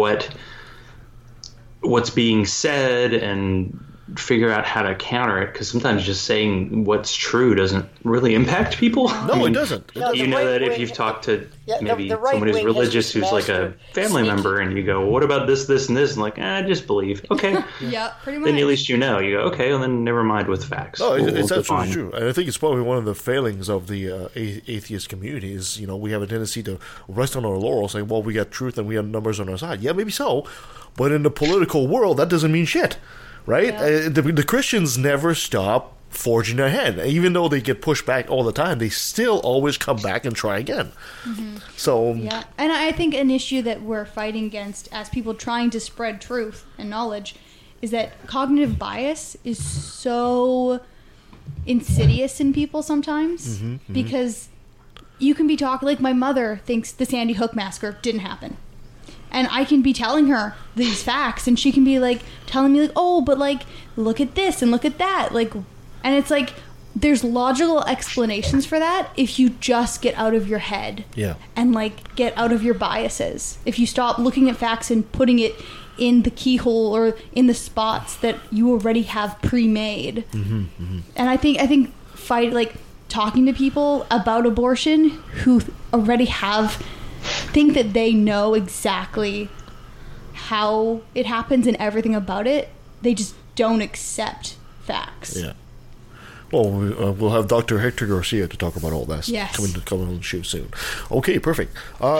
what's being said and figure out how to counter it, because sometimes just saying what's true doesn't really impact people.
No, it doesn't.
You know that if you've talked to maybe someone who's religious who's like a family member, and you go, well, what about this, this, and this? And like, just believe. Okay.
Yeah, pretty much.
Then at least you know. You go, okay, well then never mind with facts.
No, it's absolutely true. And I think it's probably one of the failings of the atheist community is, we have a tendency to rest on our laurels, saying, well, we got truth and we have numbers on our side. Yeah, maybe so. But in the political world, that doesn't mean shit. Right? Yeah. The Christians never stop forging ahead. Even though they get pushed back all the time, they still always come back and try again. Mm-hmm. So
yeah, and I think an issue that we're fighting against as people trying to spread truth and knowledge is that cognitive bias is so insidious in people sometimes, because you can be talking, like my mother thinks the Sandy Hook massacre didn't happen. And I can be telling her these facts, and she can be like telling me like, oh, but like look at this and look at that, like, and it's like there's logical explanations for that if you just get out of your head, and like get out of your biases. If you stop looking at facts and putting it in the keyhole or in the spots that you already have pre-made. And I think talking to people about abortion who already think that they know exactly how it happens and everything about it, they just don't accept facts.
Yeah. Well, we'll have Dr. Hector Garcia to talk about all this.
Yes.
Coming on the show soon. Okay, perfect.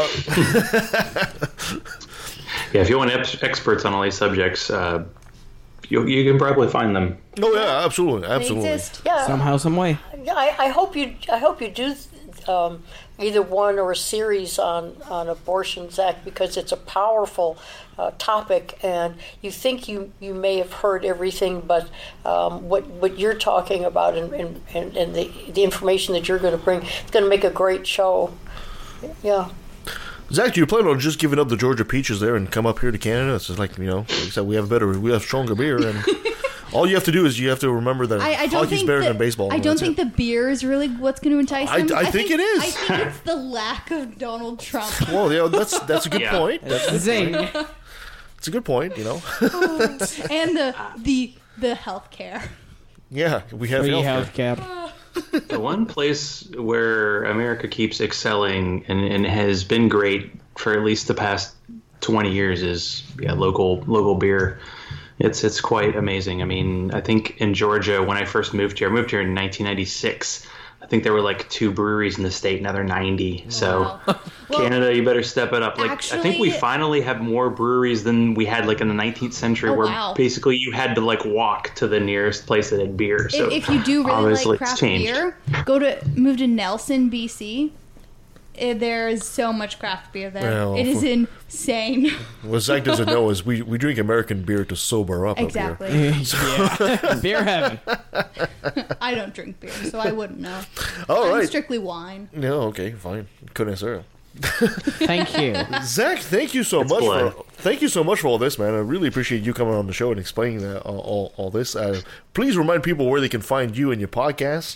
If you want experts on all these subjects, you can probably find them.
Oh yeah, absolutely.
They exist.
Yeah.
Somehow, some way.
I hope you do either one or a series on abortion, Zach, because it's a powerful topic, and you think you may have heard everything, but what you're talking about and the information that you're going to bring, it's going to make a great show. Yeah.
Zach, do you plan on just giving up the Georgia peaches there and come up here to Canada? It's just like, like I said, we have stronger beer, and all you have to do is you have to remember that hockey's better than baseball.
I don't think the beer is really what's going to entice them.
I think it is.
I think it's the lack of Donald Trump.
Well, yeah, that's a good point. That's
zing.
It's a good point,
And the health care.
Yeah, we have
health care.
The one place where America keeps excelling and has been great for at least the past 20 years is local beer. It's quite amazing. I mean, I think in Georgia, when I first moved here in 1996, I think there were like 2 breweries in the state. Now they're 90. Wow. So Canada, you better step it up. I think we finally have more breweries than we had like in the 19th century, where basically you had to like walk to the nearest place that had beer. So
if you do really like craft beer, move to Nelson, BC. There is so much craft beer there. Well, it is insane.
What Zach doesn't know is we drink American beer to sober up.
Exactly.
Up here.
Yeah. Beer heaven.
I don't drink beer, so I wouldn't know.
I'm
strictly wine.
No, okay, fine. Connoisseur.
Thank you,
Zach. Thank you so much for all this, man. I really appreciate you coming on the show and explaining all this. Please remind people where they can find you and your podcast.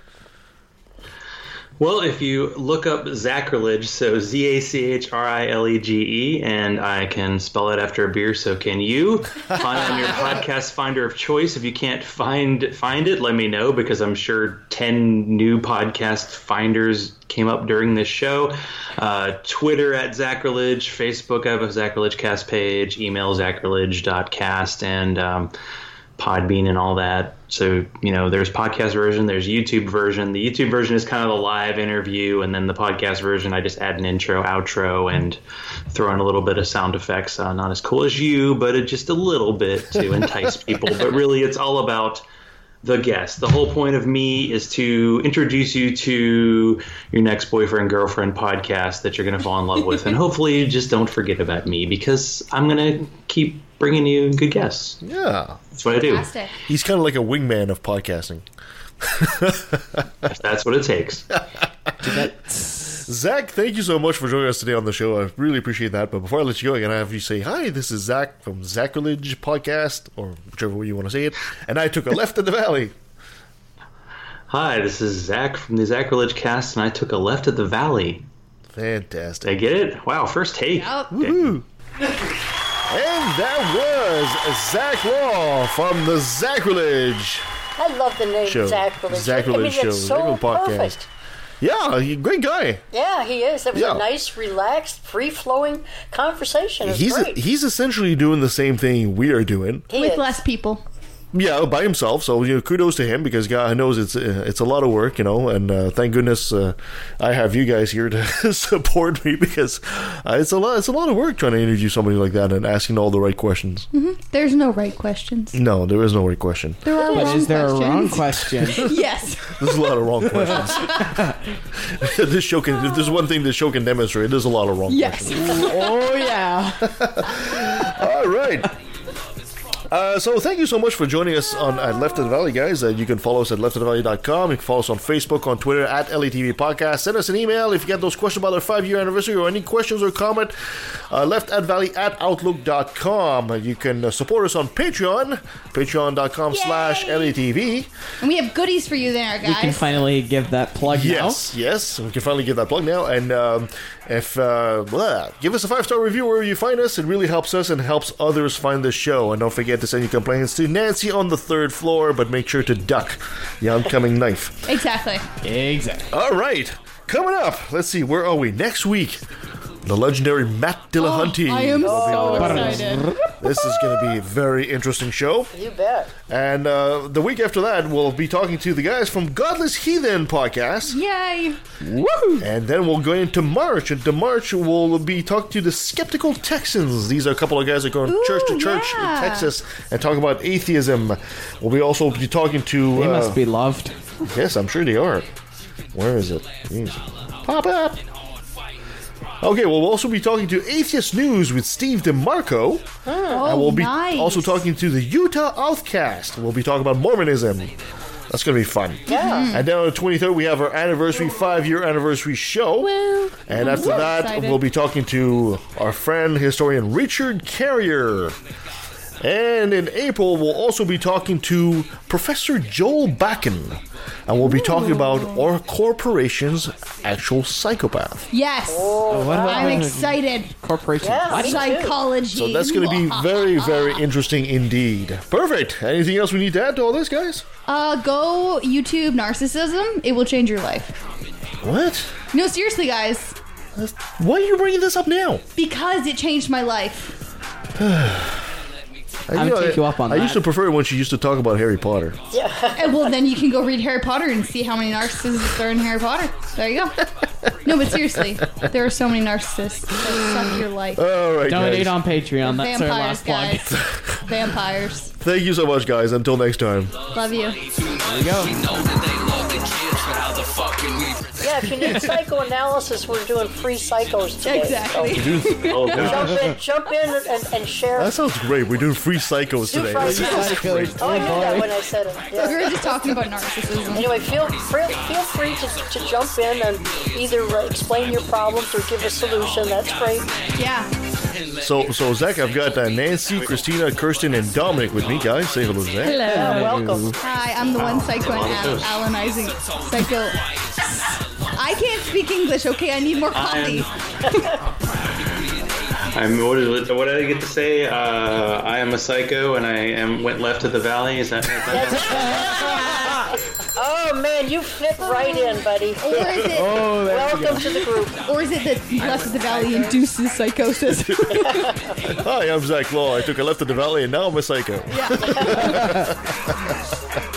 Well, if you look up Zacrilege, so ZACHRILEGE, and I can spell it after a beer, so can you. Find it on your podcast finder of choice. If you can't find it, let me know, because I'm sure 10 new podcast finders came up during this show. Twitter at Zacrilege, Facebook, I have a Zacrilege cast page, email zacrilege.cast, and Podbean and all that. So, there's podcast version, there's YouTube version. The YouTube version is kind of the live interview, and then the podcast version, I just add an intro, outro, and throw in a little bit of sound effects. Not as cool as you, but just a little bit to entice people. But really, it's all about the guest. The whole point of me is to introduce you to your next boyfriend, girlfriend podcast that you're going to fall in love with. And hopefully you just don't forget about me, because I'm going to keep bringing you good guests.
Yeah.
That's what I do.
He's kind of like a wingman of podcasting.
If that's what it takes.
Zach, thank you so much for joining us today on the show. I really appreciate that. But before I let you go, I'm going to have you say, hi, this is Zach from Zacrilege Podcast, or whichever way you want to say it. And I took a left in the valley.
Hi, this is Zach from the Zacrilege Cast, and I took a left at the valley.
Fantastic.
Did I get it? Wow, first take.
Yep.
Woohoo. And that was Zach Law from the Zacrilege
I love the name
Show.
Zacrilege.
Zacrilege Show.
It's so
Podcast.
perfect.
Yeah, great guy.
Yeah, he is. It was
Yeah.
a nice, relaxed, free-flowing conversation. It was great.
He's essentially doing the same thing we are doing.
With less people.
Yeah, by himself. So kudos to him because God knows it's a lot of work, and thank goodness I have you guys here to support me because it's a lot of work trying to interview somebody like that and asking all the right questions.
Mm-hmm. There's no right questions.
No, there is no right question.
There are
But
wrong
is there
questions.
a wrong question?
Yes.
There's a lot of wrong questions. This show can. If there's one thing this show can demonstrate, there's a lot of wrong
Yes.
questions.
Oh yeah.
All right. So thank you so much for joining us on at Left of the Valley, guys. You can follow us at leftofthevalley.com. You can follow us on Facebook, on Twitter, at LATV Podcast. Send us an email if you got those questions about our 5-year anniversary or any questions or comment. leftatvalley@outlook.com. You can support us on Patreon, patreon.com/LATV.
And we have goodies for you there, guys.
We can finally give that plug now.
Yes, we can finally give that plug now. And give us a 5-star review wherever you find us. It really helps us and helps others find the show. And don't forget to send your complaints to Nancy on the 3rd floor, but make sure to duck the oncoming knife.
Exactly.
All right, coming up. Let's see, where are we next week? The legendary Matt Dillahunty.
I am so excited.
This is going to be a very interesting show.
You bet.
And the week after that, we'll be talking to the guys from Godless Heathen Podcast.
Yay.
Woohoo! And then we'll go into March. And to March, we'll be talking to the Skeptical Texans. These are a couple of guys that go church to church in Texas and talk about atheism. We'll also be talking to...
They must be loved.
Yes, I'm sure they are. Where is it? Jeez. Pop up! Okay, well, we'll also be talking to Atheist News with Steve DeMarco. And we'll be also talking to the Utah Outcast. We'll be talking about Mormonism. That's going to be fun.
Yeah.
And then on the 23rd, we have our anniversary, 5-year anniversary show.
Well,
and after that,
excited.
we'll be talking to our friend, historian Richard Carrier. And in April, we'll also be talking to Professor Joel Bakken. And we'll be talking about our corporation's actual psychopath.
Yes. I'm excited.
Corporation.
Yeah, me too.
Psychology.
So that's going to be very, very interesting indeed. Perfect. Anything else we need to add to all this, guys?
Go YouTube Narcissism. It will change your life.
What?
No, seriously, guys.
Why are you bringing this up now?
Because it changed my life.
I would take you up on
I
that.
used to prefer it when she used to talk about Harry Potter.
Yeah.
And well, then you can go read Harry Potter and see how many narcissists are in Harry Potter. There you go. No, but seriously, there are so many narcissists that suck your life.
All right,
Donate
guys.
on Patreon. That's our
Vampires,
last plug.
guys. Vampires.
Thank you so much, guys. Until next time.
Love you.
There you go.
Yeah, if you need psychoanalysis, we're doing free psychos today.
Exactly.
Oh, God.
Jump in and share.
That sounds great. We're doing free psychos
Do
today.
free
This is great.
Oh, I knew that when I said it.
We
Yeah.
were just talking about narcissism.
Anyway, feel free to jump in and either explain your problems or give a solution. That's great.
Yeah.
So Zach, I've got Nancy, Christina, Kirsten, and Dominic with me, guys. Say hello to Zach.
Yeah, welcome.
Hi, I'm the one psychoanalyzing psycho. I can't speak English. Okay, I need more coffee.
What did I get to say? I am a psycho, and went left of the valley. Is that?
Oh man, you fit right in, buddy.
Or is it?
Welcome to the group.
Or is it that left of the valley induces psychosis?
Hi, I'm Zach Law. I took a left of the valley, and now I'm a psycho.
Yeah.